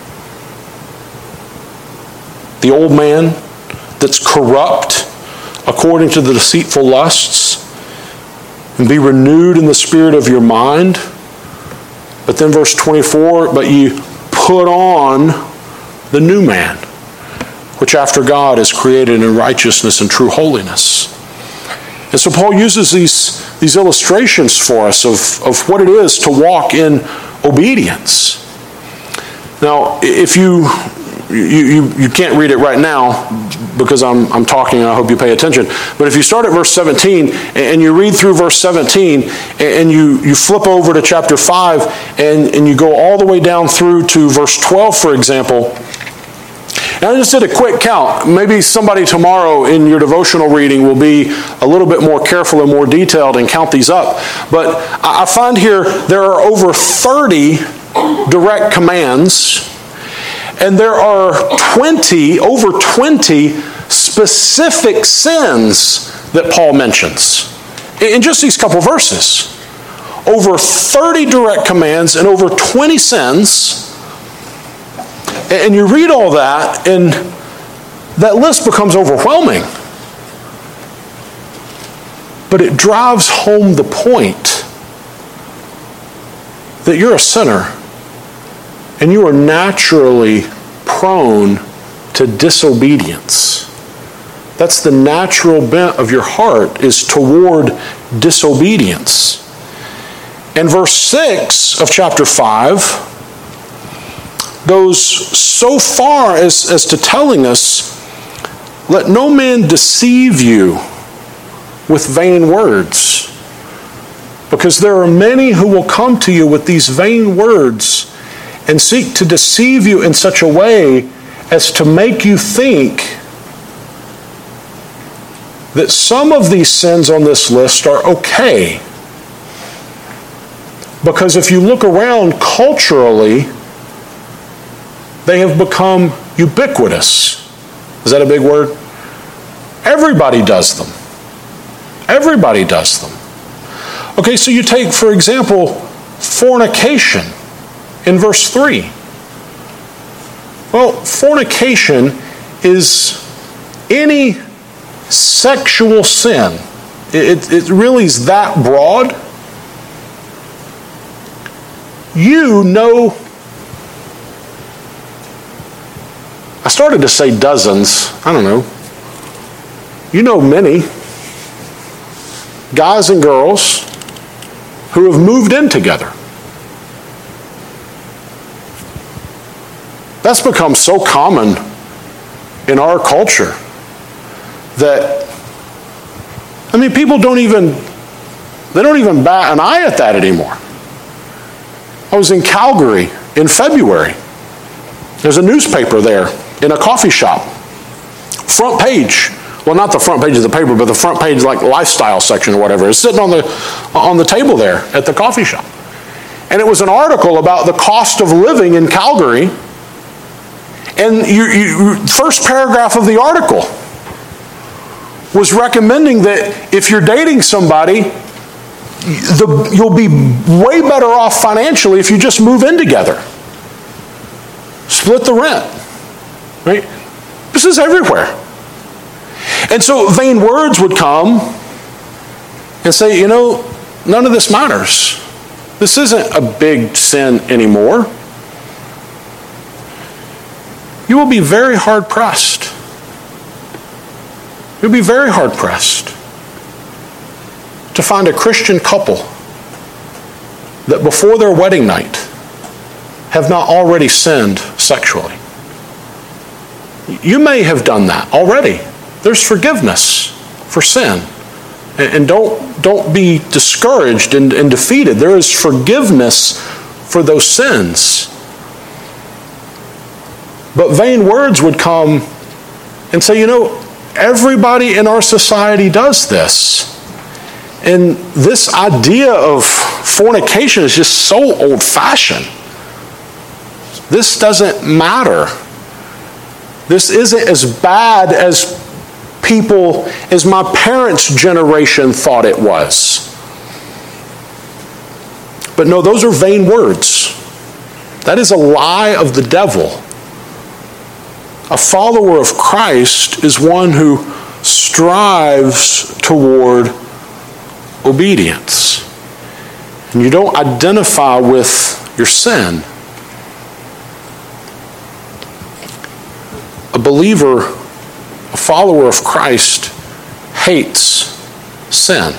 the old man that's corrupt according to the deceitful lusts, and be renewed in the spirit of your mind. But then verse twenty-four, but you put on the new man, which after God is created in righteousness and true holiness. And so Paul uses these, these illustrations for us of, of what it is to walk in obedience. Now, if you, you, you, you can't read it right now because I'm, I'm talking and I hope you pay attention, but if you start at verse seventeen and you read through verse seventeen and you, you flip over to chapter five and, and you go all the way down through to verse twelve, for example. And I just did a quick count. Maybe somebody tomorrow in your devotional reading will be a little bit more careful and more detailed and count these up. But I find here there are over thirty direct commands, and there are twenty, over twenty specific sins that Paul mentions in just these couple verses. Over thirty direct commands and over twenty sins. And you read all that, and that list becomes overwhelming. But it drives home the point that you're a sinner, and you are naturally prone to disobedience. That's the natural bent of your heart, is toward disobedience. And verse six of chapter five goes so far as, as to telling us, let no man deceive you with vain words. Because there are many who will come to you with these vain words and seek to deceive you in such a way as to make you think that some of these sins on this list are okay. Because if you look around culturally, They have become ubiquitous. Is that a big word? Everybody does them. Everybody does them. Okay, so you take, for example, fornication in verse three. Well, fornication is any sexual sin. It, it really is that broad. You know, I started to say dozens, I don't know. You know many guys and girls who have moved in together. That's become so common in our culture that, I mean, people don't even, they don't even bat an eye at that anymore. I was in Calgary in February. There's a newspaper there in a coffee shop. Front page. Well, not the front page of the paper, but the front page, like lifestyle section or whatever. It's sitting on the on the table there at the coffee shop. And it was an article about the cost of living in Calgary. And you, you, first paragraph of the article was recommending that if you're dating somebody, the, you'll be way better off financially if you just move in together. Split the rent. Right? This is everywhere. And so vain words would come and say, you know, none of this matters. This isn't a big sin anymore. You will be very hard pressed. You'll be very hard pressed to find a Christian couple that before their wedding night have not already sinned sexually. You may have done that already. There's forgiveness for sin. And don't, don't be discouraged and, and defeated. There is forgiveness for those sins. But vain words would come and say, you know, everybody in our society does this. And this idea of fornication is just so old-fashioned. This doesn't matter. This isn't as bad as people, as my parents' generation thought it was. But no, those are vain words. That is a lie of the devil. A follower of Christ is one who strives toward obedience. And you don't identify with your sin. A believer, a follower of Christ, hates sin.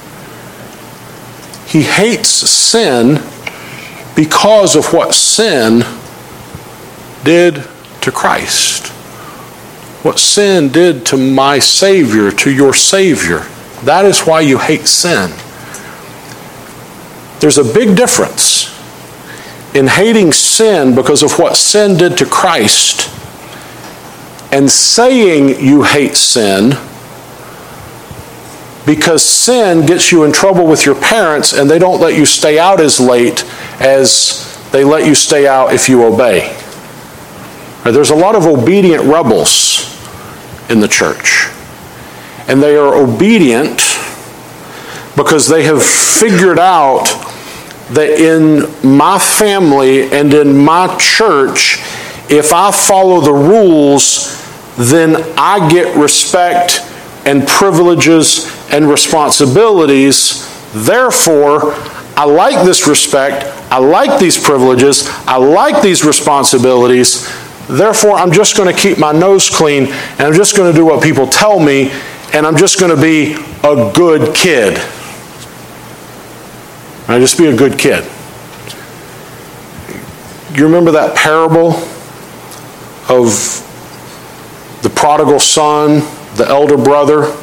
He hates sin because of what sin did to Christ. What sin did to my Savior, to your Savior. That is why you hate sin. There's a big difference in hating sin because of what sin did to Christ and saying you hate sin because sin gets you in trouble with your parents and they don't let you stay out as late as they let you stay out if you obey. There's a lot of obedient rebels in the church. And they are obedient because they have figured out that in my family and in my church, if I follow the rules, then I get respect and privileges and responsibilities. Therefore, I like this respect, I like these privileges, I like these responsibilities. Therefore, I'm just going to keep my nose clean and I'm just going to do what people tell me and I'm just going to be a good kid. I just be a good kid. You remember that parable of the prodigal son, the elder brother?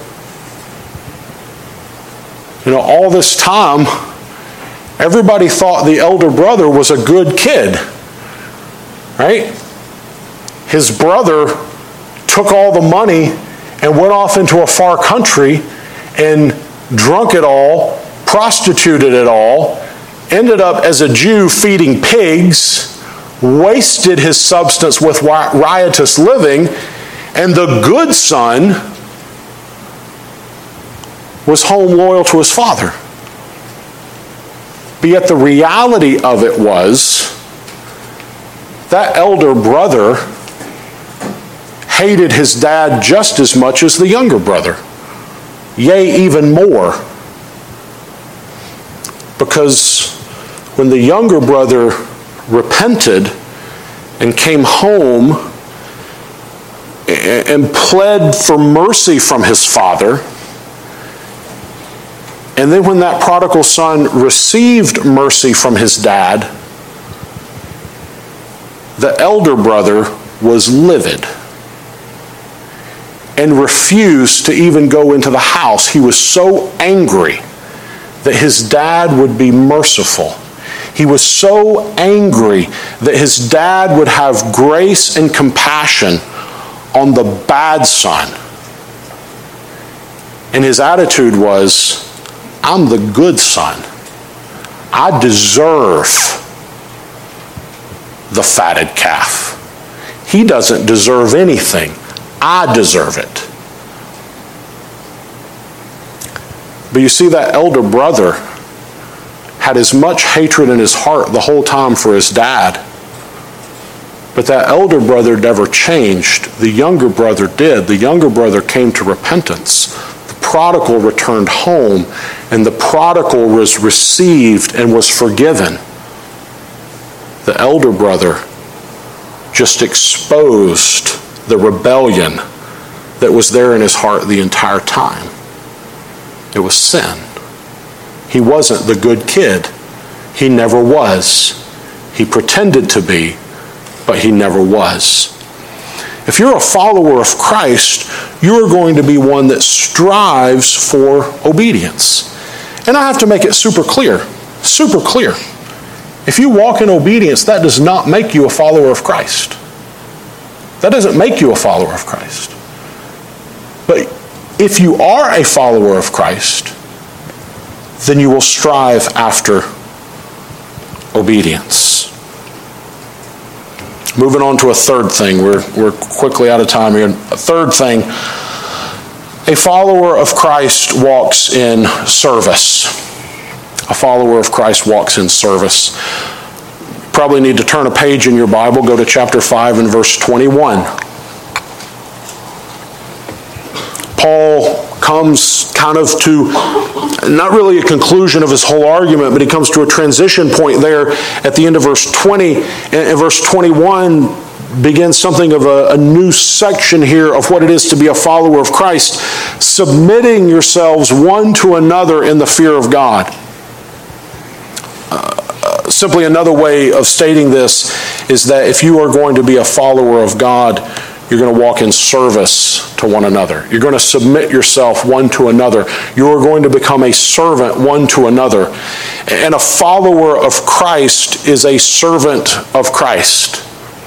You know, all this time, everybody thought the elder brother was a good kid, right? His brother took all the money and went off into a far country and drunk it all, prostituted it all, ended up as a Jew feeding pigs, wasted his substance with riotous living, and the good son was home loyal to his father. But yet the reality of it was that elder brother hated his dad just as much as the younger brother. Yea, even more. Because when the younger brother repented and came home and pled for mercy from his father, and then when that prodigal son received mercy from his dad, the elder brother was livid and refused to even go into the house. He was so angry that his dad would be merciful. He was so angry that his dad would have grace and compassion on the bad son. And his attitude was, I'm the good son. I deserve the fatted calf. He doesn't deserve anything. I deserve it. But you see, that elder brother had as much hatred in his heart the whole time for his dad. But that elder brother never changed. The younger brother did. The younger brother came to repentance. The prodigal returned home, and the prodigal was received and was forgiven. The elder brother just exposed the rebellion that was there in his heart the entire time. It was sin. He wasn't the good kid. He never was. He pretended to be, but he never was. If you're a follower of Christ, you're going to be one that strives for obedience. And I have to make it super clear, super clear. If you walk in obedience, that does not make you a follower of Christ. That doesn't make you a follower of Christ. But if you are a follower of Christ, then you will strive after obedience. Moving on to a third thing. We're, we're quickly out of time here. A third thing. A follower of Christ walks in service. A follower of Christ walks in service. Probably need to turn a page in your Bible. Go to chapter five and verse twenty-one. Paul comes kind of to, not really a conclusion of his whole argument, but he comes to a transition point there at the end of verse twenty. And verse twenty-one begins something of a, a new section here of what it is to be a follower of Christ. Submitting yourselves one to another in the fear of God. Uh, uh, simply another way of stating this is that if you are going to be a follower of God, you're going to walk in service to one another. You're going to submit yourself one to another. You are going to become a servant one to another. And a follower of Christ is a servant of Christ.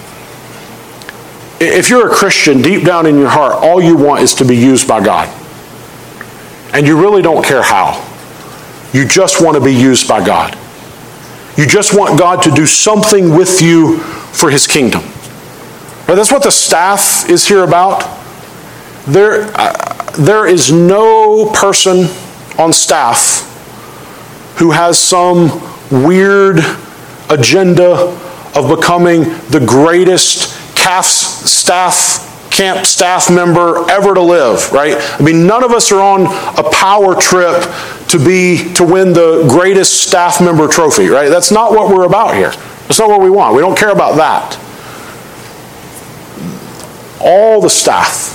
If you're a Christian, deep down in your heart, all you want is to be used by God. And you really don't care how. You just want to be used by God. You just want God to do something with you for His kingdom. Right, that's what the staff is here about. There, uh, there is no person on staff who has some weird agenda of becoming the greatest CAF staff, camp staff member ever to live, right? I mean, none of us are on a power trip to be, to win the greatest staff member trophy, right? That's not what we're about here. That's not what we want. We don't care about that. All the staff,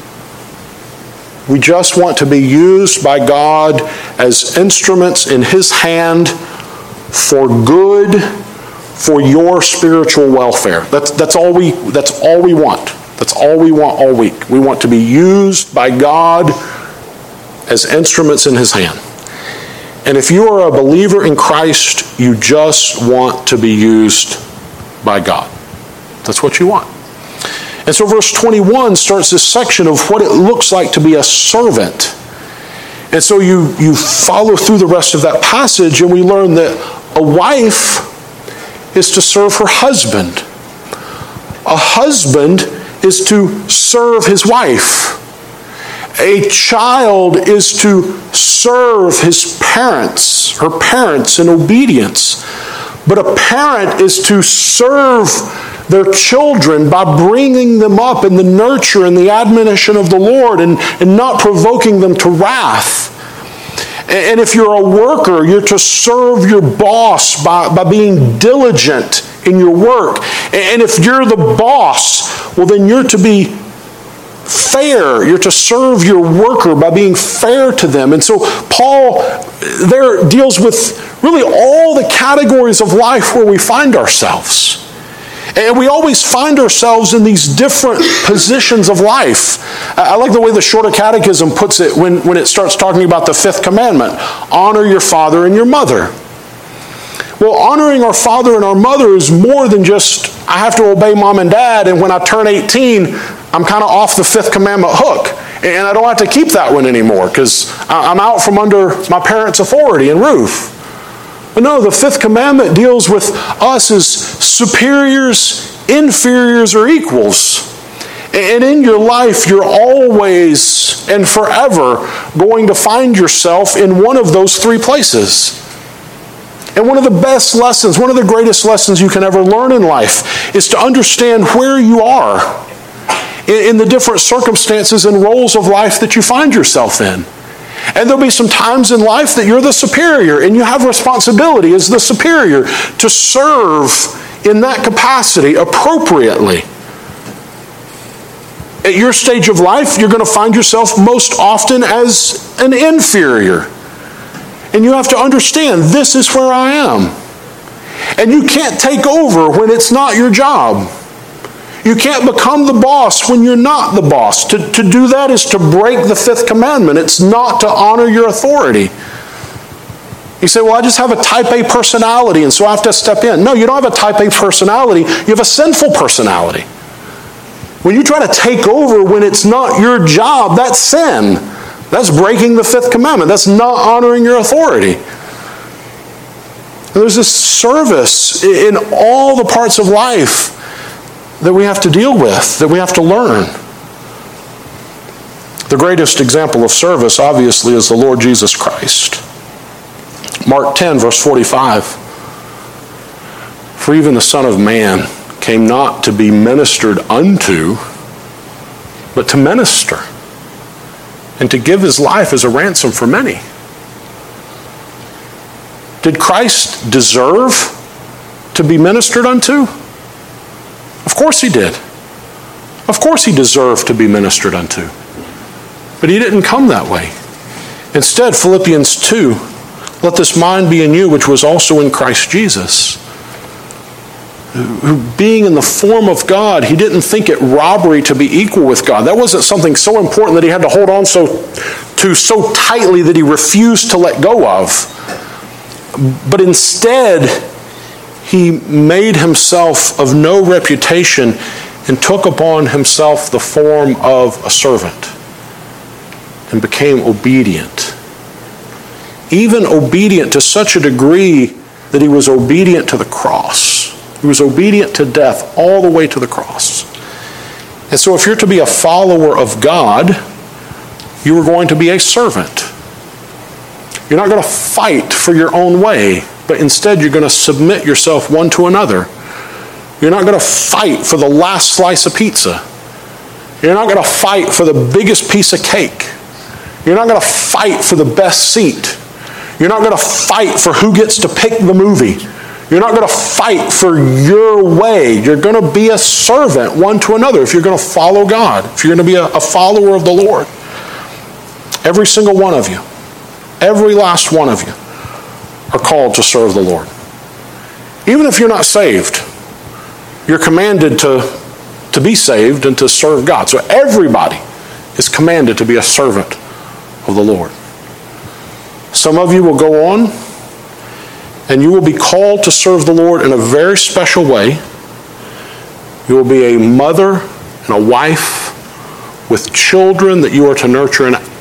we just want to be used by God as instruments in His hand for good, for your spiritual welfare. That's, that's all we, that's all we want. That's all we want all week. We want to be used by God as instruments in His hand. And if you are a believer in Christ, you just want to be used by God. That's what you want. And so verse twenty-one starts this section of what it looks like to be a servant. And so you, you follow through the rest of that passage, and we learn that a wife is to serve her husband A husband is to serve his wife. A child is to serve his parents, her parents in obedience. But a parent is to serve their children by bringing them up in the nurture and the admonition of the Lord and, and not provoking them to wrath. And if you're a worker, you're to serve your boss by, by being diligent in your work. And if you're the boss, well, then you're to be fair. You're to serve your worker by being fair to them. And so Paul there deals with really all the categories of life where we find ourselves. And we always find ourselves in these different positions of life. I like the way the Shorter Catechism puts it when, when it starts talking about the fifth commandment. Honor your father and your mother. Well, honoring our father and our mother is more than just, I have to obey mom and dad, and when I turn eighteen, I'm kind of off the fifth commandment hook. And I don't have to keep that one anymore because I'm out from under my parents' authority and roof. But no, the fifth commandment deals with us as superiors, inferiors, or equals. And in your life, you're always and forever going to find yourself in one of those three places. And one of the best lessons, one of the greatest lessons you can ever learn in life is to understand where you are in, in the different circumstances and roles of life that you find yourself in. And there'll be some times in life that you're the superior and you have responsibility as the superior to serve in that capacity appropriately. At your stage of life, you're going to find yourself most often as an inferior. And you have to understand, this is where I am. And you can't take over when it's not your job. You can't become the boss when you're not the boss. To, to do that is to break the fifth commandment. It's not to honor your authority. You say, well, I just have a type A personality, and so I have to step in. No, you don't have a type A personality. You have a sinful personality. When you try to take over when it's not your job, that's sin. That's breaking the fifth commandment. That's not honoring your authority. And there's this service in all the parts of life that we have to deal with, that we have to learn. The greatest example of service, obviously, is the Lord Jesus Christ. Mark ten, verse forty-five. For even the Son of Man came not to be ministered unto, but to minister, and to give his life as a ransom for many. Did Christ deserve to be ministered unto? Of course he did. Of course he deserved to be ministered unto. But he didn't come that way. Instead, Philippians two, let this mind be in you, which was also in Christ Jesus, who, being in the form of God, he didn't think it robbery to be equal with God. That wasn't something so important that he had to hold on so to so tightly that he refused to let go of. But instead, he made himself of no reputation and took upon himself the form of a servant and became obedient. Even obedient to such a degree that he was obedient to the cross. He was obedient to death all the way to the cross. And so if you're to be a follower of God, you are going to be a servant. You're not going to fight for your own way, but instead you're going to submit yourself one to another. You're not going to fight for the last slice of pizza. You're not going to fight for the biggest piece of cake. You're not going to fight for the best seat. You're not going to fight for who gets to pick the movie. You're not going to fight for your way. You're going to be a servant one to another if you're going to follow God, if you're going to be a, a follower of the Lord. Every single one of you, every last one of you are called to serve the Lord. Even if you're not saved, you're commanded to, to be saved and to serve God. So everybody is commanded to be a servant of the Lord. Some of you will go on and you will be called to serve the Lord in a very special way. You will be a mother and a wife with children that you are to nurture in,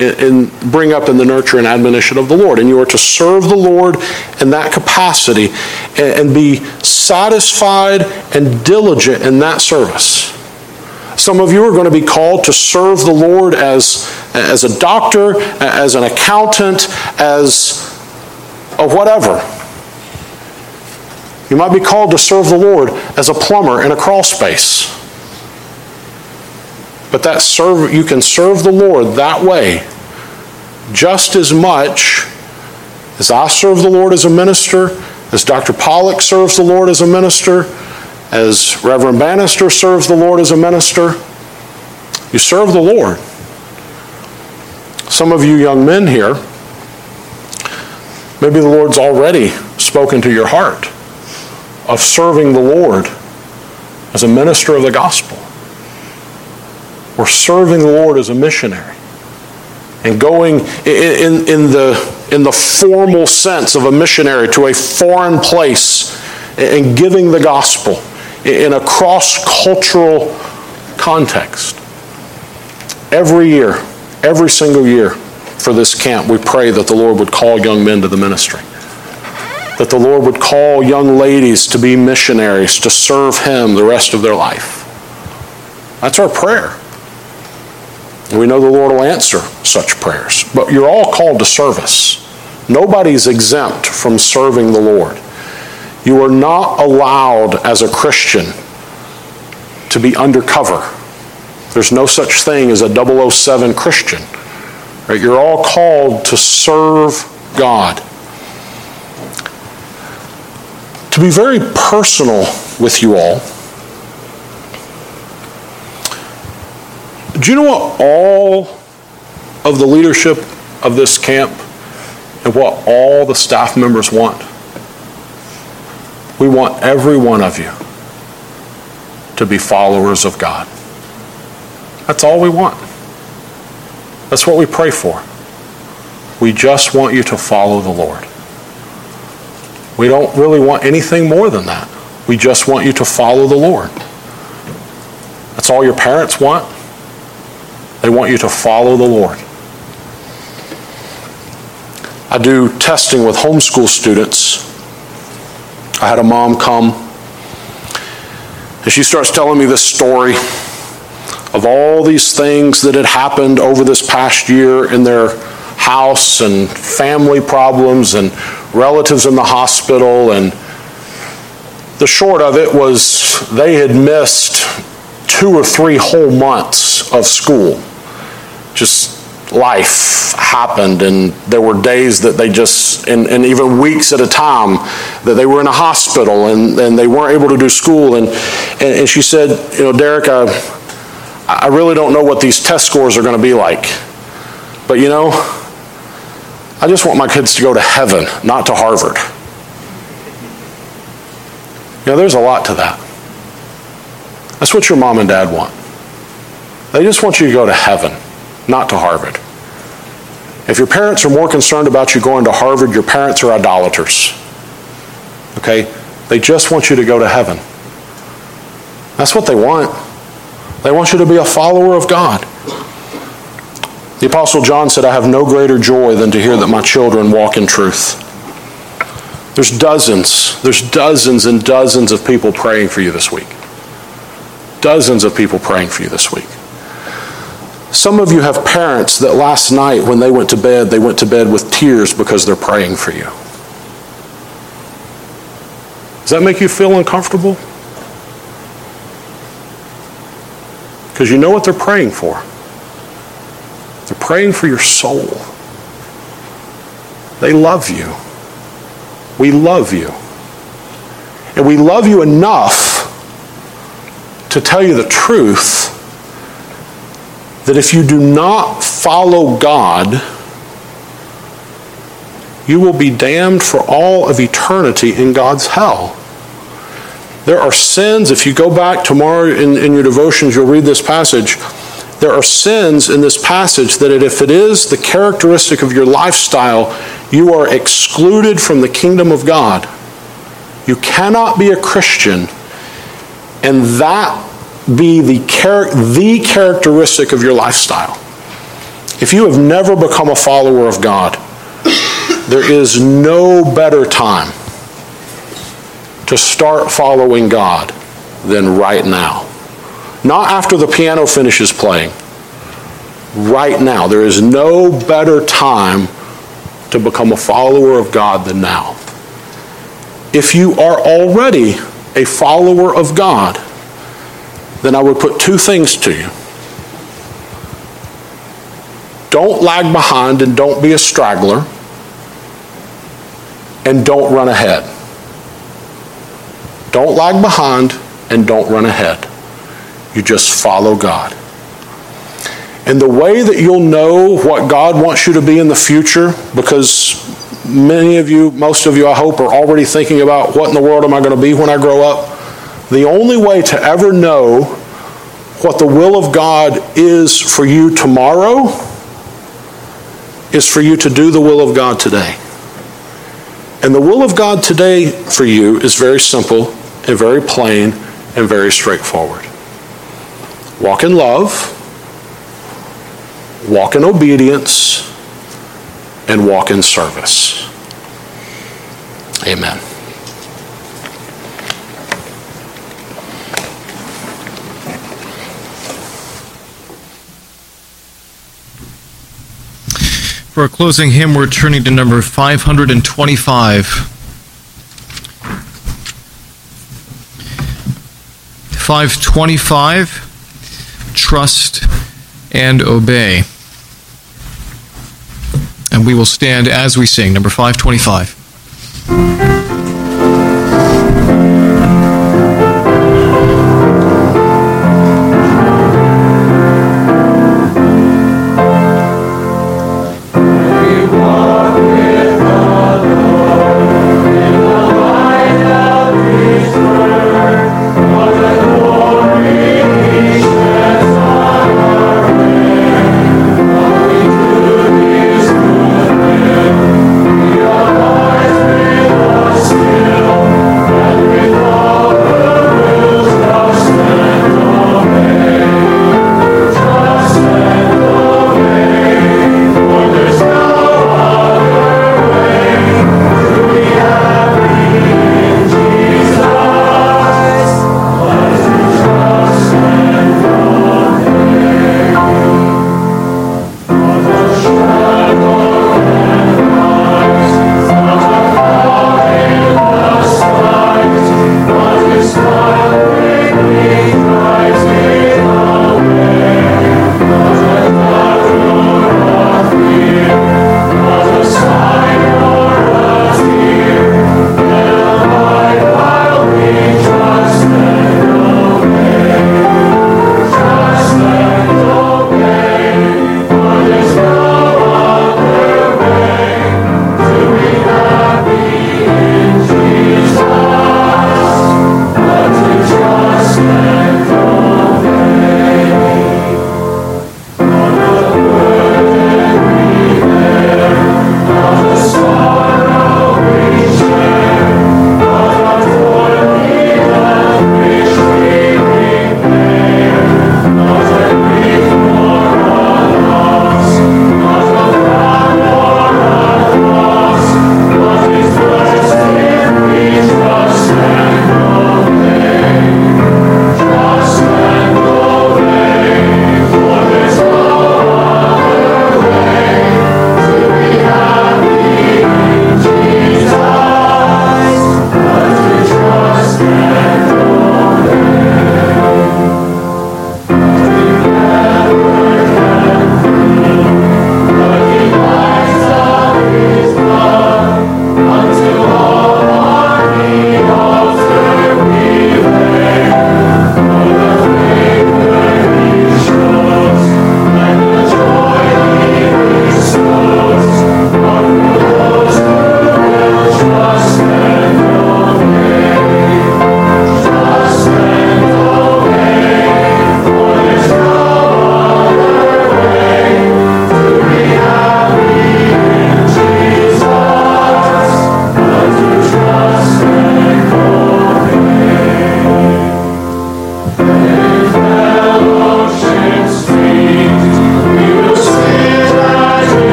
and bring up in the nurture and admonition of the Lord. And you are to serve the Lord in that capacity and be satisfied and diligent in that service. Some of you are going to be called to serve the Lord as, as a doctor, as an accountant, as a whatever. You might be called to serve the Lord as a plumber in a crawl space. But that serve, you can serve the Lord that way just as much as I serve the Lord as a minister, as Doctor Pollock serves the Lord as a minister, as Reverend Bannister serves the Lord as a minister. You serve the Lord. Some of you young men here, maybe the Lord's already spoken to your heart of serving the Lord as a minister of the gospel, or serving the Lord as a missionary, and going in, in, in, the, in the formal sense of a missionary to a foreign place and giving the gospel in a cross-cultural context. Every year, every single year for this camp, we pray that the Lord would call young men to the ministry, that the Lord would call young ladies to be missionaries, to serve Him the rest of their life. That's our prayer. We know the Lord will answer such prayers. But you're all called to service. Nobody's exempt from serving the Lord. You are not allowed as a Christian to be undercover. There's no such thing as a double oh seven Christian. Right? You're all called to serve God. To be very personal with you all, do you know what all of the leadership of this camp and what all the staff members want? We want every one of you to be followers of God. That's all we want. That's what we pray for. We just want you to follow the Lord. We don't really want anything more than that. We just want you to follow the Lord. That's all your parents want. They want you to follow the Lord. I do testing with homeschool students. I had a mom come, and she starts telling me this story of all these things that had happened over this past year in their house, and family problems and relatives in the hospital. And the short of it was they had missed two or three whole months of school. Just life happened, and there were days that they just, and, and even weeks at a time, that they were in a hospital and, and they weren't able to do school. And, and, and she said, you know, Derek, I, I really don't know what these test scores are going to be like. But you know, I just want my kids to go to heaven, not to Harvard. You know, there's a lot to that. That's what your mom and dad want. They just want you to go to heaven, not to Harvard. If your parents are more concerned about you going to Harvard, your parents are idolaters. Okay? They just want you to go to heaven. That's what they want. They want you to be a follower of God. The Apostle John said, I have no greater joy than to hear that my children walk in truth. There's dozens, there's dozens and dozens of people praying for you this week. Dozens of people praying for you this week. Some of you have parents that last night when they went to bed, they went to bed with tears because they're praying for you. Does that make you feel uncomfortable? Because you know what they're praying for. They're praying for your soul. They love you. We love you. And we love you enough to tell you the truth that if you do not follow God, you will be damned for all of eternity in God's hell. There are sins, if you go back tomorrow in, in your devotions, you'll read this passage. There are sins in this passage that if it is the characteristic of your lifestyle, you are excluded from the kingdom of God. You cannot be a Christian and that be the, char- the characteristic of your lifestyle. If you have never become a follower of God, there is no better time to start following God than right now. Not after the piano finishes playing. Right now. There is no better time to become a follower of God than now. If you are already a follower of God, then I would put two things to you. Don't lag behind and don't be a straggler, and don't run ahead. Don't lag behind and don't run ahead. You just follow God. And the way that you'll know what God wants you to be in the future, because many of you, most of you, I hope, are already thinking about what in the world am I going to be when I grow up. The only way to ever know what the will of God is for you tomorrow is for you to do the will of God today. And the will of God today for you is very simple and very plain and very straightforward. Walk in love, walk in obedience, and walk in service. Amen. For our closing hymn, we're turning to number five hundred twenty-five. five twenty-five, Trust and Obey. And we will stand as we sing, number five twenty-five. Thank you.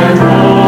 and all.